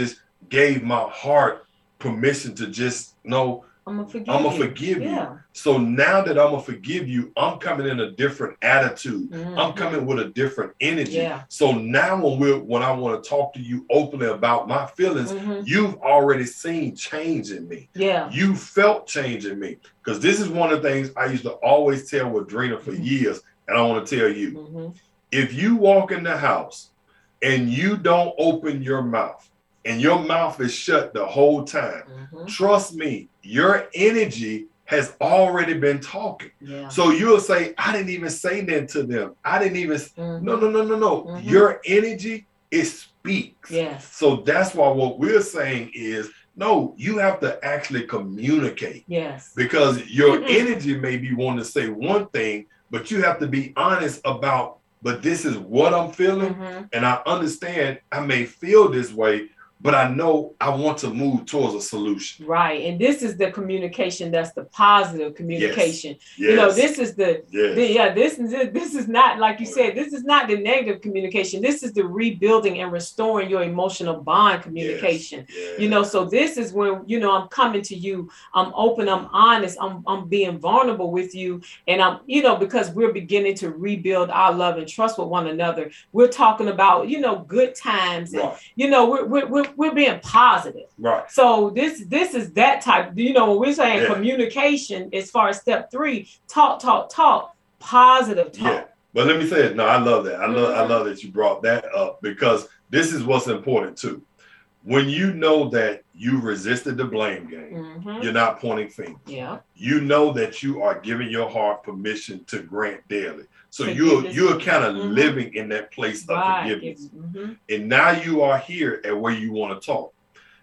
gave my heart permission to just know I'm gonna forgive I'm gonna you. forgive Yeah. you. So now that I'm gonna forgive you, I'm coming in a different attitude. Mhm. I'm coming with a different energy. Yeah. So now when we're when I want to talk to you openly about my feelings, Mhm. you've already seen change in me. Yeah. You felt change in me. Because this is one of the things I used to always tell Wadrina for years, and I want to tell you. Mhm. If you walk in the house and you don't open your mouth and your mouth is shut the whole time, Mhm. trust me, your energy has already been talking. Yeah. So you'll say, I didn't even say that to them. I didn't even, Mhm. no, no, no, no, no. Mhm. Your energy, it speaks. Yes. So that's why what we're saying is, no, you have to actually communicate. Yes. Because your energy may be wanting to say one thing, but you have to be honest about, but this is what I'm feeling. Mhm. And I understand I may feel this way, but I know I want to move towards a solution. Right. And this is the communication that's the positive communication. Yes. You know, this is the, Yes. the yeah, this is this is not, like you said, this is not the negative communication. This is the rebuilding and restoring your emotional bond communication. Yes. Yes. You know, so this is when, you know, I'm coming to you, I'm open, I'm honest, I'm I'm being vulnerable with you. And I'm, you know, because we're beginning to rebuild our love and trust with one another. We're talking about, you know, good times and, Right. you know, we're, we're, we're we're being positive. Right. So this this is that type, you know, when we're saying Yeah. communication as far as step three, talk, talk, talk, positive talk. Yeah. But let me say it. No, I love that. I love I Mhm. love that you brought that up, because this is what's important too. When you know that you resisted the blame game, Mhm. you're not pointing fingers. Yeah. You know that you are giving your heart permission to grant daily. So you're Forgiveness. you're kind of Mhm. living in that place of Right. forgiveness. Mhm. And now you are here at where you want to talk.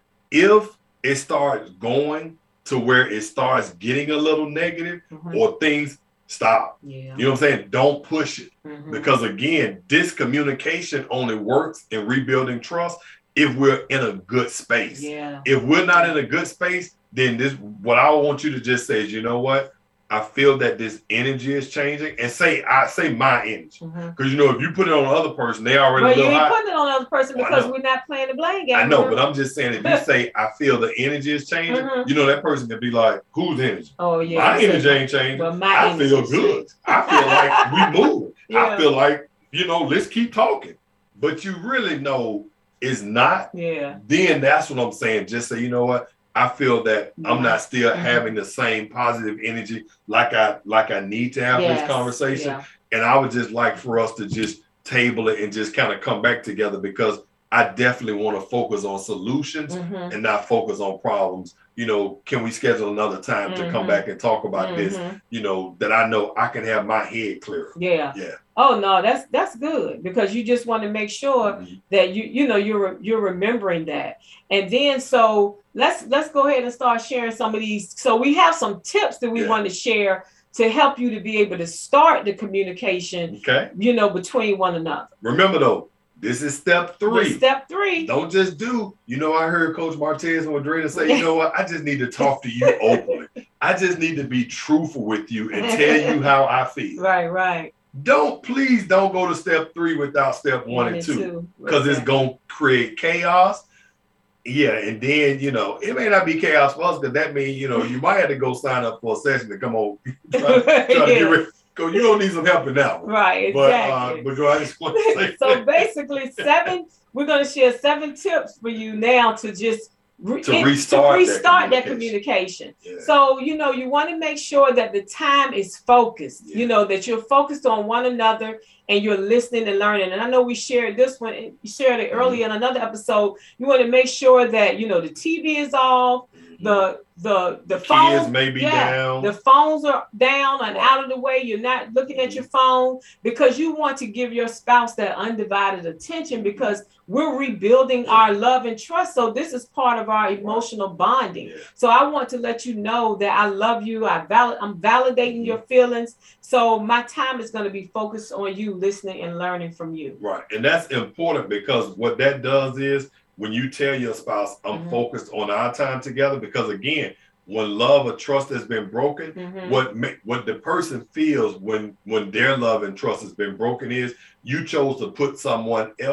If it starts going to where it starts getting a little negative, Mhm. or things stop. Yeah. You know what I'm saying? Don't push it. Mhm. Because again, discommunication only works in rebuilding trust if we're in a good space. Yeah. If we're not in a good space, then this, what I want you to just say is, you know what? I feel that this energy is changing, and say, I say my energy. Mhm. Because, you know, if you put it on the other person, they already Well, a you little ain't high. putting it on the other person Oh, I because know. we're not playing the blame game. I know, We're- but I'm just saying, if you say, I feel the energy is changing, Mhm. you know, that person can be like, whose energy? Oh yeah. My you said energy that. ain't changing. Well, my I energy feel is good. changing. I feel like we move. Yeah. I feel like, you know, let's keep talking. But you really know it's not. Yeah. Then that's what I'm saying. Just say, you know what? I feel that Yeah. I'm not still Mhm. having the same positive energy like I like I need to have Yes. this conversation. Yeah. And I would just like for us to just table it and just kind of come back together, because I definitely want to focus on solutions Mhm. and not focus on problems. You know, can we schedule another time to come Mhm. back and talk about this? Mhm. You know, that I know I can have my head clear. Yeah. Yeah. Oh no, that's that's good, because you just want to make sure Mhm. that you you know you're you're remembering that. And then so let's let's go ahead and start sharing some of these. So we have some tips that we Yeah. want to share to help you to be able to start the communication, Okay. you know, between one another. Remember though, this is step three. With step three. Don't just do, you know, I heard Coach Martez and Wadrina say, you know what, I just need to talk to you openly. I just need to be truthful with you and tell you how I feel. Right, right. Don't, please don't go to step three without step one, and two, because it's Exactly. going to create chaos. Yeah, and then, you know, it may not be chaos for us, because that means, you know, you might have to go sign up for a session to come on. try, try to Yeah. get rid, go, you don't need some help in that one. Right, But, exactly. uh, but go, I just want to say So basically, seven. We're going to share seven tips for you now to just re- To it- restart that restart that communication. communication. Yeah. So you know, you want to make sure that the time is focused. Yeah. You know, that you're focused on one another and you're listening and learning. And I know we shared this one. You shared it earlier in another episode. You want to make sure that you know the T V is off. The the the, The phone, kids may be yeah, down. the phones are down and Right. out of the way. You're not looking at your phone, because you want to give your spouse that undivided attention, because we're rebuilding Yeah. our love and trust. So this is part of our emotional bonding. Yeah. So I want to let you know that I love you. I val- I'm validating your feelings. So my time is going to be focused on you, listening and learning from you. Right. And that's important, because what that does is when you tell your spouse, I'm Mhm. focused on our time together, because again, when love or trust has been broken, Mhm. what ma- what the person feels when when their love and trust has been broken is you chose to put someone else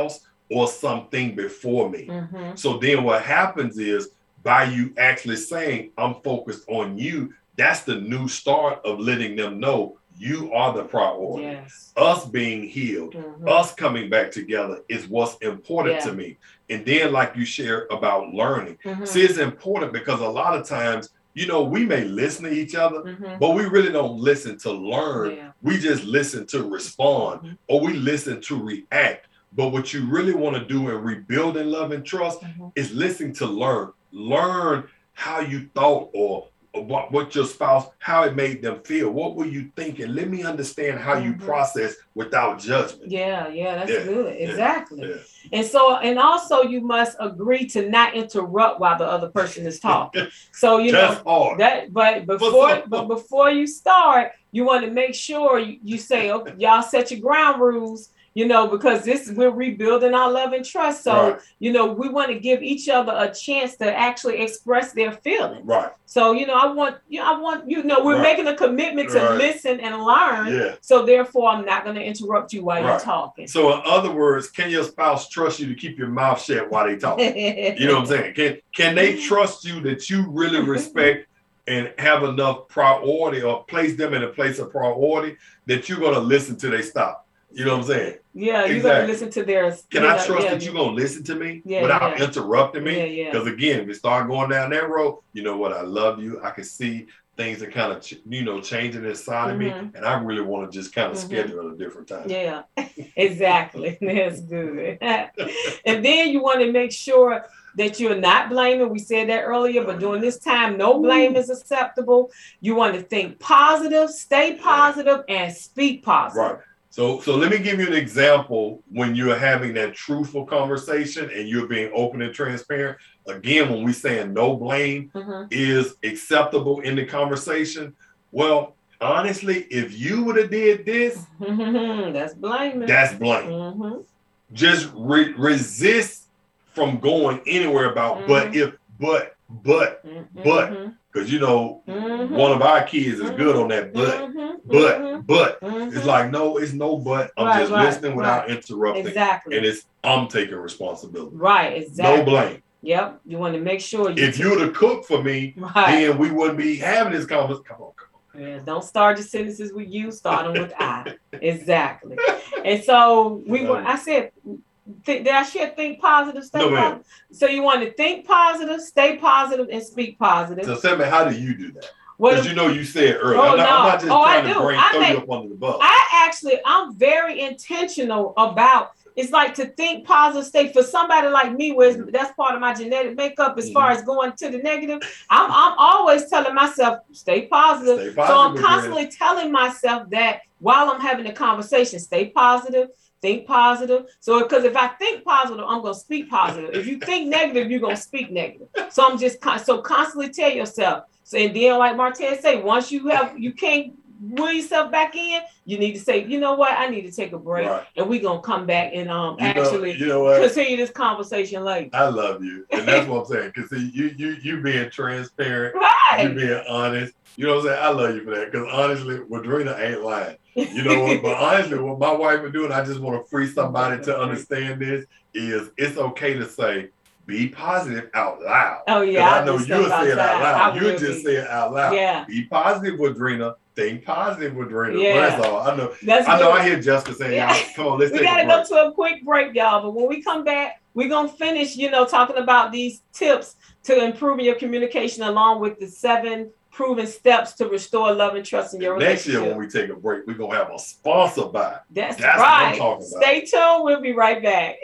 or something before me. Mm-hmm. So then what happens is by you actually saying, I'm focused on you, that's the new start of letting them know you are the priority. Yes. Us being healed, Mm-hmm. us coming back together is what's important Yeah. to me. And then like you share about learning. Mm-hmm. See, it's important because a lot of times, you know, we may listen to each other, Mm-hmm. but we really don't listen to learn. Yeah. We just listen to respond, Mhm. or we listen to react. But what you really want to do in rebuilding love and trust Mhm. is listen to learn. Learn how you thought or, or what, what your spouse, how it made them feel. What were you thinking? Let me understand how you Mhm. process without judgment. Yeah, yeah, that's Yeah, good. yeah, Exactly. Yeah. And so, and also you must agree to not interrupt while the other person is talking. So, you That's know, hard. that, but before, some- but before you start, you want to make sure you, you say, okay, y'all set your ground rules, you know, because this, we're rebuilding our love and trust. So, Right. you know, we want to give each other a chance to actually express their feelings. Right. So, you know, I want, you know, I want, you know, we're Right. making a commitment to Right. listen and learn. Yeah. So therefore, I'm not going to interrupt you while you're Right. talking. So in other words, can your spouse trust you to keep your mouth shut while they talk? You know what I'm saying? Can can they trust you that you really respect and have enough priority or place them in a place of priority that you're gonna listen till they stop? You know what I'm saying? Yeah, you're Exactly. gonna listen to their. Can you I know, trust yeah, that you're gonna listen to me Yeah, without yeah. interrupting me? Yeah, yeah. Because again, if we start going down that road, you know what? I love you. I can see things are kind of ch- you know changing inside of me, Mhm. and I really want to just kind of Mhm. schedule at a different time. Yeah, exactly. That's good. And then you want to make sure that you're not blaming. We said that earlier, but during this time, no blame is acceptable. You want to think positive, stay positive, and speak positive. Right. So, so let me give you an example when you're having that truthful conversation and you're being open and transparent. Again, when we saying no blame Mhm. is acceptable in the conversation. Well, honestly, if you would have did this, That's blaming. that's blame. Mhm. Just re- resist from going anywhere about. Mhm. But if, but, but, Mhm. But- Mhm. because you know, Mhm. one of our kids is good on that. But, Mhm. but, Mhm. but. Mhm. It's like no, it's no but. I'm Right, just right, listening without interrupting. Exactly. And it's I'm taking responsibility. Right, exactly. No blame. Yep. You want to make sure you If you would have cooked for me, right. then we wouldn't be having this conversation. Come on, come on. Yeah, don't start your sentences with you, start them with I. Exactly. And so we were, I said, th- did I share think positive, stay No, ma'am. positive? So you want to think positive, stay positive, and speak positive. So tell me, how do you do that? What Because if- you know you said earlier. Oh, I'm, not, I'm no. not just Oh, I trying to do. bring I throw make- you up under the bus. I actually, I'm very intentional about, it's like to think positive, stay for somebody like me, where it's- that's part of my genetic makeup as far Mhm. as going to the negative. I'm, I'm always telling myself, stay positive. Stay So I'm positive, constantly telling myself that while I'm having a conversation, stay positive, think positive. So, because if I think positive, I'm going to speak positive. If you think negative, you're going to speak negative. So I'm just, con- so constantly tell yourself. So, and then like Martez say, once you have, you can't will yourself back in, you need to say, you know what, I need to take a break, Right. and we're going to come back and um You know, actually you know what? continue this conversation later. I love you, and that's what I'm saying. Because see, you you you being transparent, you Right. being honest. You know what I'm saying? I love you for that. Because honestly, Wadrina ain't lying. You know what? But honestly, what my wife is doing, I just want to free somebody to understand this. Is it's okay to say, be positive out loud. Oh, 'Cause yeah, I I know do you'll stuff say it out outside. loud. I You will just be. say it out loud. Yeah. Be positive, Wadrina. Think positive, Wadrina. Yeah. That's all. I know. That's I know. good. I hear Jessica saying, Yeah. y'all, come on, let's We take got to a go break. to a quick break, y'all. But when we come back, we're going to finish, you know, talking about these tips to improving your communication along with the seven proven steps to restore love and trust in your Next relationship. year, when we take a break, we're going to have a sponsor by. That's, That's what I'm right. talking about. Stay tuned. We'll be right back.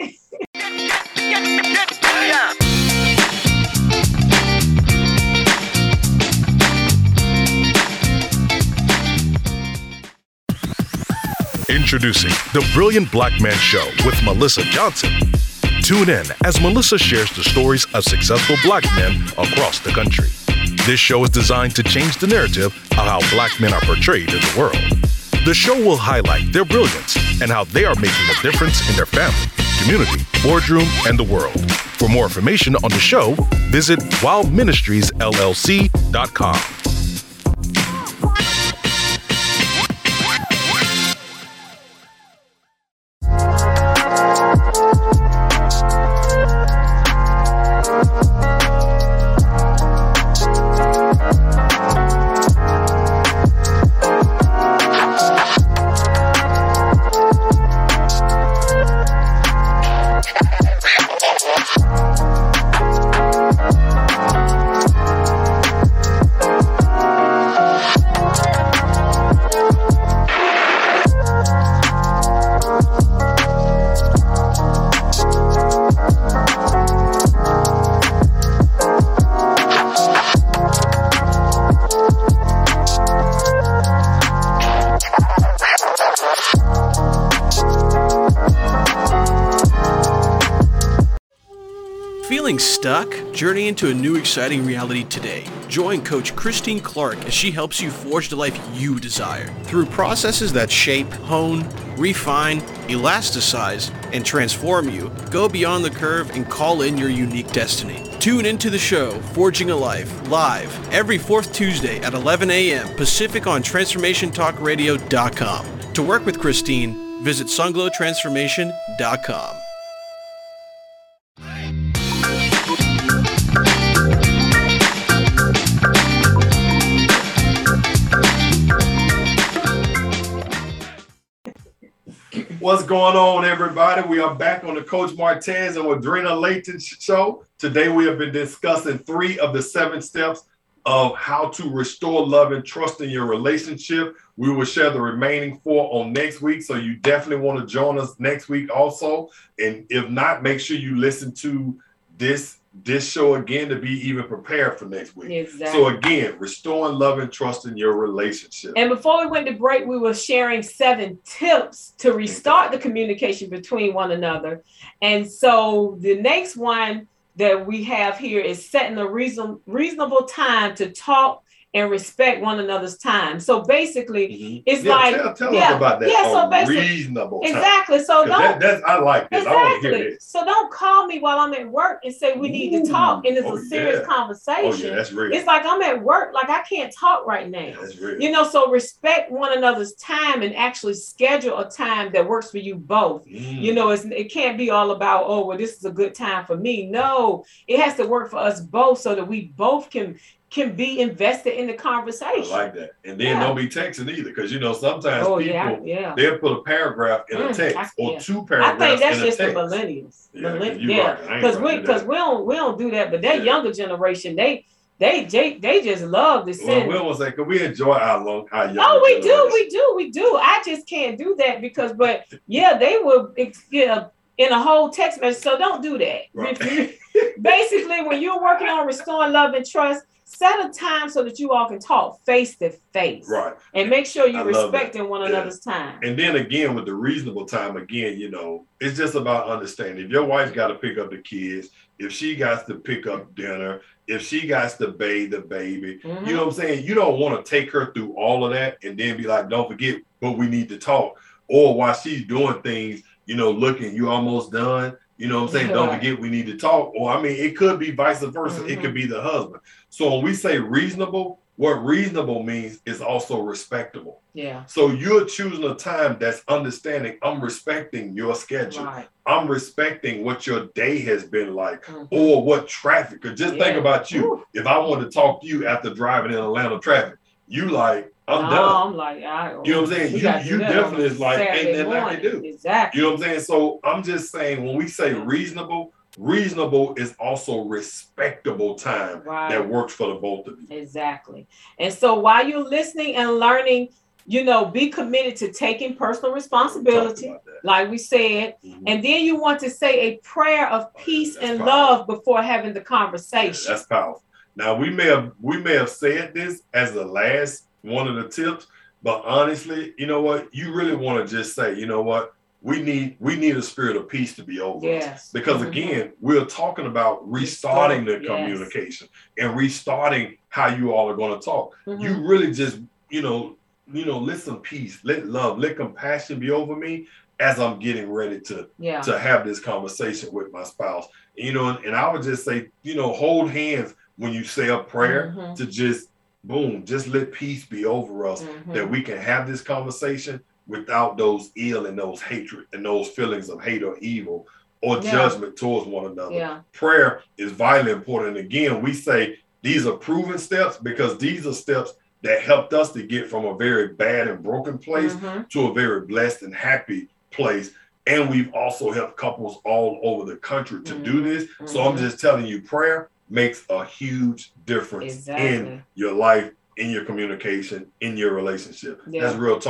Introducing The Brilliant Black Man Show with Melissa Johnson. Tune in as Melissa shares the stories of successful black men across the country. This show is designed to change the narrative of how black men are portrayed in the world. The show will highlight their brilliance and how they are making a difference in their family, community, boardroom, and the world. For more information on the show, visit wild ministries l l c dot com. Feeling stuck? Journey into a new exciting reality today. Join Coach Christine Clark as she helps you forge the life you desire. Through processes that shape, hone, refine, elasticize, and transform you, go beyond the curve and call in your unique destiny. Tune into the show, Forging a Life, live every fourth Tuesday at eleven a.m. Pacific on transformation talk radio dot com. To work with Christine, visit sunglow transformation dot com. What's going on, everybody? We are back on the Coach Martez and Wadrina Layton show. Today we have been discussing three of the seven steps of how to restore love and trust in your relationship. We will share the remaining four on next week, so you definitely want to join us next week also. And if not, make sure you listen to this this show again to be even prepared for next week. Exactly. So again, restoring love and trust in your relationship. And before we went to break, we were sharing seven tips to restart the communication between one another. And so the next one that we have here is setting a reason, reasonable time to talk and respect one another's time. So basically, mm-hmm. it's yeah, like tell, tell yeah, us about that. Yeah, so basically, reasonable time. Exactly. So don't. That, that's I like this. Exactly. I want to hear this. So don't call me while I'm at work and say we Ooh. need to talk, and it's oh, a serious yeah. conversation. Oh yeah, that's real. It's like I'm at work, like I can't talk right now. Yeah, that's real. You know, so respect one another's time and actually schedule a time that works for you both. Mm. You know, it's, it can't be all about, oh, well, this is a good time for me. No, it has to work for us both so that we both can. can be invested in the conversation. I like that. And then yeah. don't be texting either, because you know sometimes oh, people yeah, yeah. they'll put a paragraph in mm, a text I, or yeah. two paragraphs. I think that's in just a text. the millennials. Yeah, Millenn- you yeah. right. Because we because we don't we don't do that, but that yeah. younger generation, they they they they just love to send. Well, we almost say, because we enjoy our long our younger Oh, we generation. do, we do, we do. I just can't do that because, but yeah, they will yeah, in a whole text message. So don't do that. Right. Basically, when you're working on restoring love and trust, set a time so that you all can talk face to face. Right. And make sure you're I respecting one yeah. another's time. And then again, with the reasonable time, again, you know, it's just about understanding. If your wife's got to pick up the kids, if she got to pick up dinner, if she got to bathe the baby, mm-hmm. you know what I'm saying? You don't want to take her through all of that and then be like, don't forget, but we need to talk. Or while she's doing things, you know, looking, you almost done. You know what I'm saying? Right. Don't forget we need to talk. Or I mean, it could be vice versa. Mm-hmm. It could be the husband. So when we say reasonable, what reasonable means is also respectable. Yeah. So you're choosing a time that's understanding. I'm respecting your schedule. Right. I'm respecting what your day has been like, mm-hmm. or what traffic. Cause just yeah. think about you. Ooh. If I wanted to talk to you after driving in Atlanta traffic, you like, I'm no, done. I'm like, I, you know what I'm saying? You, you definitely is like, ain't nothing I can do. Exactly. You know what I'm saying? So I'm just saying, when we say reasonable, reasonable is also respectable time right. that works for the both of you. Exactly. And so while you're listening and learning, you know, be committed to taking personal responsibility, like we said. Mm-hmm. And then you want to say a prayer of peace that's and powerful. Love before having the conversation. Yeah, that's powerful. Now we may have we may have said this as the last one of the tips, but honestly, you know what? You really want to just say, you know what? We need we need a spirit of peace to be over yes. us. Because mm-hmm. again, we're talking about restarting the yes. communication and restarting how you all are going to talk. Mm-hmm. You really just, you know, you know, let some peace, let love, let compassion be over me as I'm getting ready to, yeah. to have this conversation with my spouse. You know, and, and I would just say, you know, hold hands when you say a prayer mm-hmm. to just boom, just let peace be over us, mm-hmm. that we can have this conversation without those ill and those hatred and those feelings of hate or evil or yeah. judgment towards one another. Yeah. Prayer is vitally important. And again, we say these are proven steps because these are steps that helped us to get from a very bad and broken place mm-hmm. to a very blessed and happy place. And we've also helped couples all over the country to mm-hmm. do this. Mm-hmm. So I'm just telling you, prayer makes a huge difference exactly. in your life, in your communication, in your relationship. Yeah. That's real talk.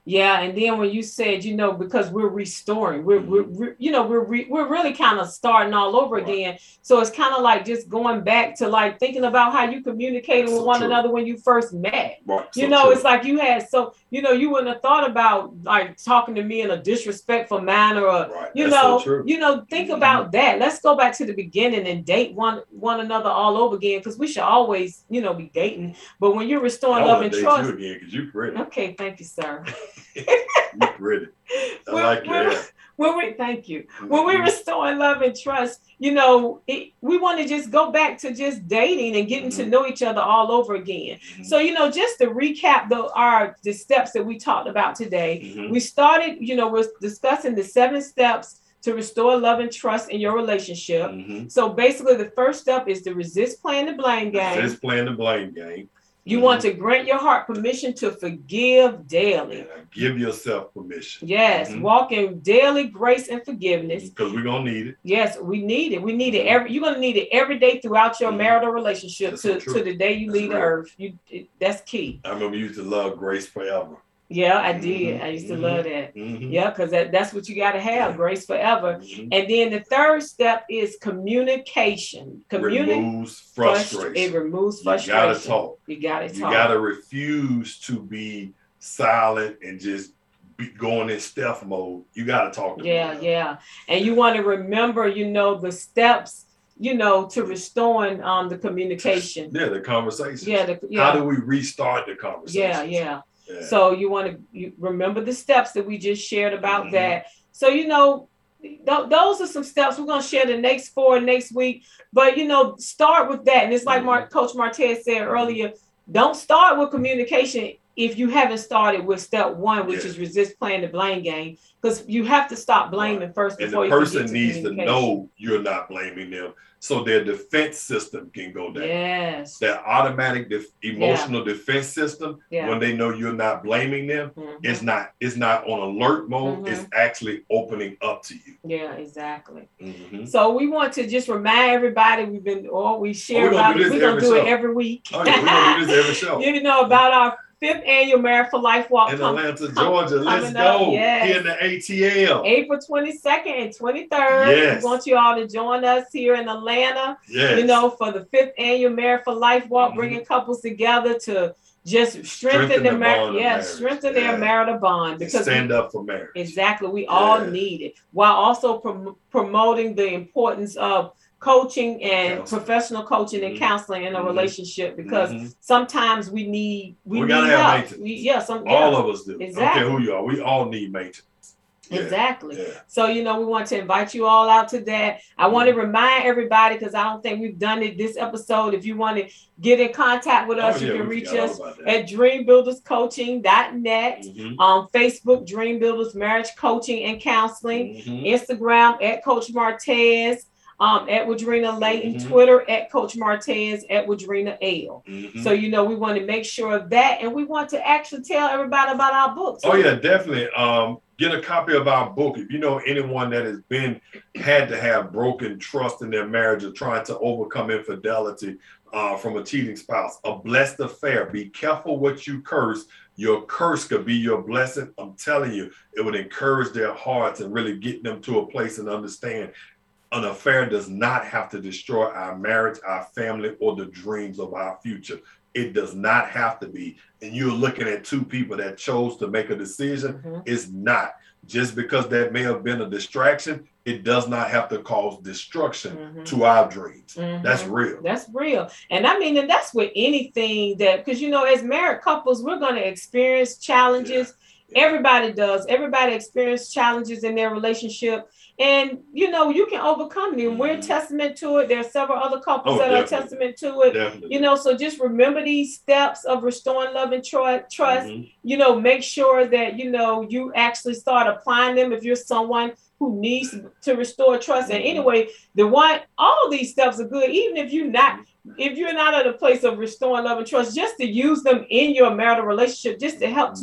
Yeah, and then when you said, you know, because we're restoring, we're, mm-hmm. we're you know, we're re- we're really kind of starting all over right. again. So it's kind of like just going back to like thinking about how you communicated with so one true. another when you first met. Right. You so know, true. It's like you had so you know you wouldn't have thought about like talking to me in a disrespectful manner, or right. you That's know, so you know, think mm-hmm. about that. Let's go back to the beginning and date one one another all over again, because we should always, you know, be dating. But when you're restoring love and trust, you again, because you're pretty. Okay, thank you, sir. You're pretty. I when, like when, that. When we thank you. Mm-hmm. When we restore love and trust, you know, it, we want to just go back to just dating and getting mm-hmm. to know each other all over again. Mm-hmm. So, you know, just to recap the our the steps that we talked about today, mm-hmm. we started, you know, we're discussing the seven steps to restore love and trust in your relationship. Mm-hmm. So basically, the first step is to resist playing the blame game. Resist playing the blame game. You mm-hmm. want to grant your heart permission to forgive daily. Yeah, give yourself permission. Yes, mm-hmm. walk in daily grace and forgiveness. Because we're gonna need it. Yes, we need it. We need it every. You're gonna need it every day throughout your mm-hmm. marital relationship to, so to the day you that's leave right. the earth. You, it, that's key. I remember you used to love grace forever. Yeah, I did. Mm-hmm. I used to mm-hmm. love that. Mm-hmm. Yeah, because that, that's what you got to have, grace forever. Mm-hmm. And then the third step is communication. Communi- removes frustration. It removes frustration. You got to talk. You got to talk. You got to refuse to be silent and just be going in stealth mode. You got to talk to Yeah, them. yeah. And you want to remember, you know, the steps, you know, to restoring um, the communication. Yeah, the conversation. Yeah, the, yeah. How do we restart the conversation? Yeah, yeah. Yeah. So you want to you remember the steps that we just shared about mm-hmm. that. So, you know, th- those are some steps. We're going to share the next four next week. But, you know, start with that. And it's like mm-hmm. Mark, Coach Martez said earlier, don't start with communication if you haven't started with step one, which yeah. is resist playing the blame game. Because you have to stop blaming right. first before and the you person can get to needs to know you're not blaming them, so their defense system can go down. Yes. That automatic def- emotional yeah. defense system, yeah. when they know you're not blaming them, mm-hmm. it's not it's not on alert mode. Mm-hmm. It's actually opening up to you. Yeah, exactly. Mm-hmm. So we want to just remind everybody we've been, or we share oh, about it. We're gonna do show. it every week. Oh, yeah, we're gonna do this every show. You know about our fifth annual Married for Life Walk in com- Atlanta, Georgia. Com- Let's go. Yes. Here in the A T L. April twenty-second and twenty-third. Yes. We want you all to join us here in Atlanta. Yes. You know, for the fifth annual Married for Life Walk, mm-hmm. bringing couples together to just strengthen, strengthen the mar- yeah, strengthen yeah. their marital bond. Because stand we, up for marriage. Exactly. We yeah. all need it, while also prom- promoting the importance of coaching and counseling. professional coaching mm-hmm. and counseling in a mm-hmm. relationship, because mm-hmm. sometimes we need we, we need gotta help. have maintenance. We, yeah, some, yeah, all of us do. Exactly. I don't care who you are. We all need maintenance. Yeah. Exactly. Yeah. So, you know, we want to invite you all out to that. I mm-hmm. want to remind everybody, because I don't think we've done it this episode. If you want to get in contact with us, oh, yeah, you can reach us at dream builders coaching dot net, mm-hmm. on Facebook, Dream Builders Marriage Coaching and Counseling, mm-hmm. Instagram at Coach Martez. Um, at Wadrina Layton, mm-hmm. Twitter at Coach Martez, at Wadrina L. Mm-hmm. So, you know, we want to make sure of that. And we want to actually tell everybody about our books. Oh, yeah, definitely. Um, get a copy of our book. If you know anyone that has been, had to have broken trust in their marriage or trying to overcome infidelity uh, from a cheating spouse, A Blessed Affair. Be careful what you curse. Your curse could be your blessing. I'm telling you, it would encourage their hearts and really get them to a place and understand an affair does not have to destroy our marriage, our family, or the dreams of our future. It does not have to be. And you're looking at two people that chose to make a decision. Mm-hmm. It's not. Just because that may have been a distraction, it does not have to cause destruction mm-hmm. to our dreams. Mm-hmm. That's real. That's real. And I mean, and that's with anything that, because, you know, as married couples, we're going to experience challenges. Yeah. Yeah. Everybody does. Everybody experiences challenges in their relationship. And, you know, you can overcome them. Mm-hmm. We're a testament to it. There are several other couples oh, that definitely. are a testament to it. Definitely. You know, so just remember these steps of restoring love and tr- trust. Mm-hmm. You know, make sure that, you know, you actually start applying them if you're someone who needs to restore trust. Mm-hmm. And anyway, the one, all these steps are good, even if you're not, if you're not at a place of restoring love and trust, just to use them in your marital relationship, just to help mm-hmm. to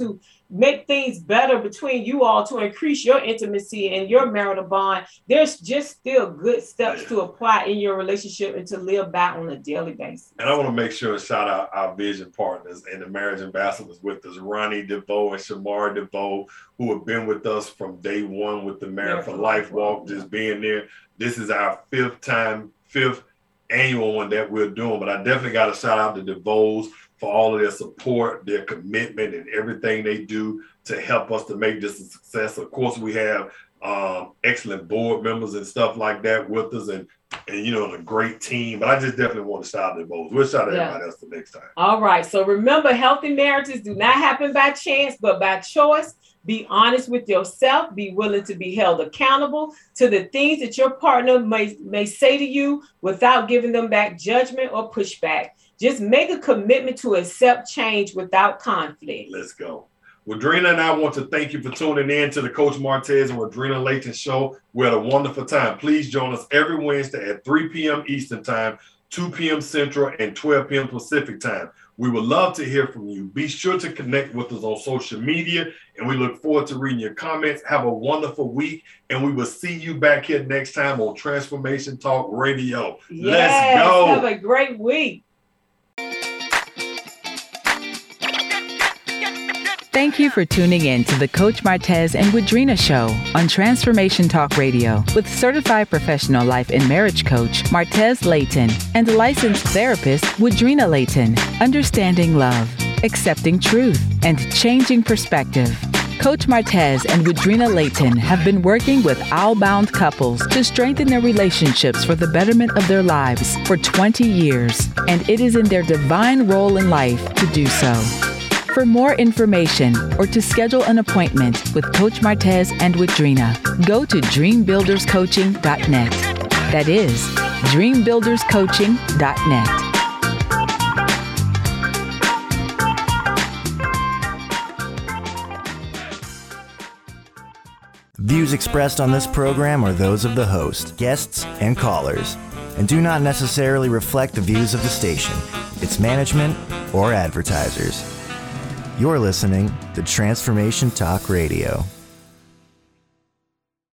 make things better between you all to increase your intimacy and your marital bond, there's just still good steps to apply in your relationship and to live by on a daily basis. And I want to make sure to shout out our vision partners and the marriage ambassadors with us, Ronnie DeVoe and Shamar DeVoe, who have been with us from day one with the Married for Life Walk, just being there. This is our fifth time, fifth annual one that we're doing, but I definitely got to shout out the DeVoes for all of their support, their commitment, and everything they do to help us to make this a success. Of course, we have um, excellent board members and stuff like that with us, and, and you know, a great team. But I just definitely want to shout out the DeVoes. We'll shout out yeah. everybody else the next time. All right. So remember, healthy marriages do not happen by chance, but by choice. Be honest with yourself. Be willing to be held accountable to the things that your partner may, may say to you without giving them back judgment or pushback. Just make a commitment to accept change without conflict. Let's go. Wadrina and I want to thank you for tuning in to the Coach Martez and Wadrina Layton show. We had a wonderful time. Please join us every Wednesday at three p.m. Eastern time, two p.m. Central, and twelve p.m. Pacific time. We would love to hear from you. Be sure to connect with us on social media, and we look forward to reading your comments. Have a wonderful week, and we will see you back here next time on Transformation Talk Radio. Yes, let's go. Have a great week. Thank you for tuning in to the Coach Martez and Wadrina Show on Transformation Talk Radio with certified professional life and marriage coach Martez Layton and licensed therapist Wadrina Layton. Understanding love, accepting truth, and changing perspective. Coach Martez and Wadrina Layton have been working with owl-bound couples to strengthen their relationships for the betterment of their lives for twenty years, and it is in their divine role in life to do so. For more information or to schedule an appointment with Coach Martez and Wadrina, go to dream builders coaching dot net. That is dream builders coaching dot net. Views expressed on this program are those of the host, guests, and callers, and do not necessarily reflect the views of the station, its management, or advertisers. You're listening to Transformation Talk Radio.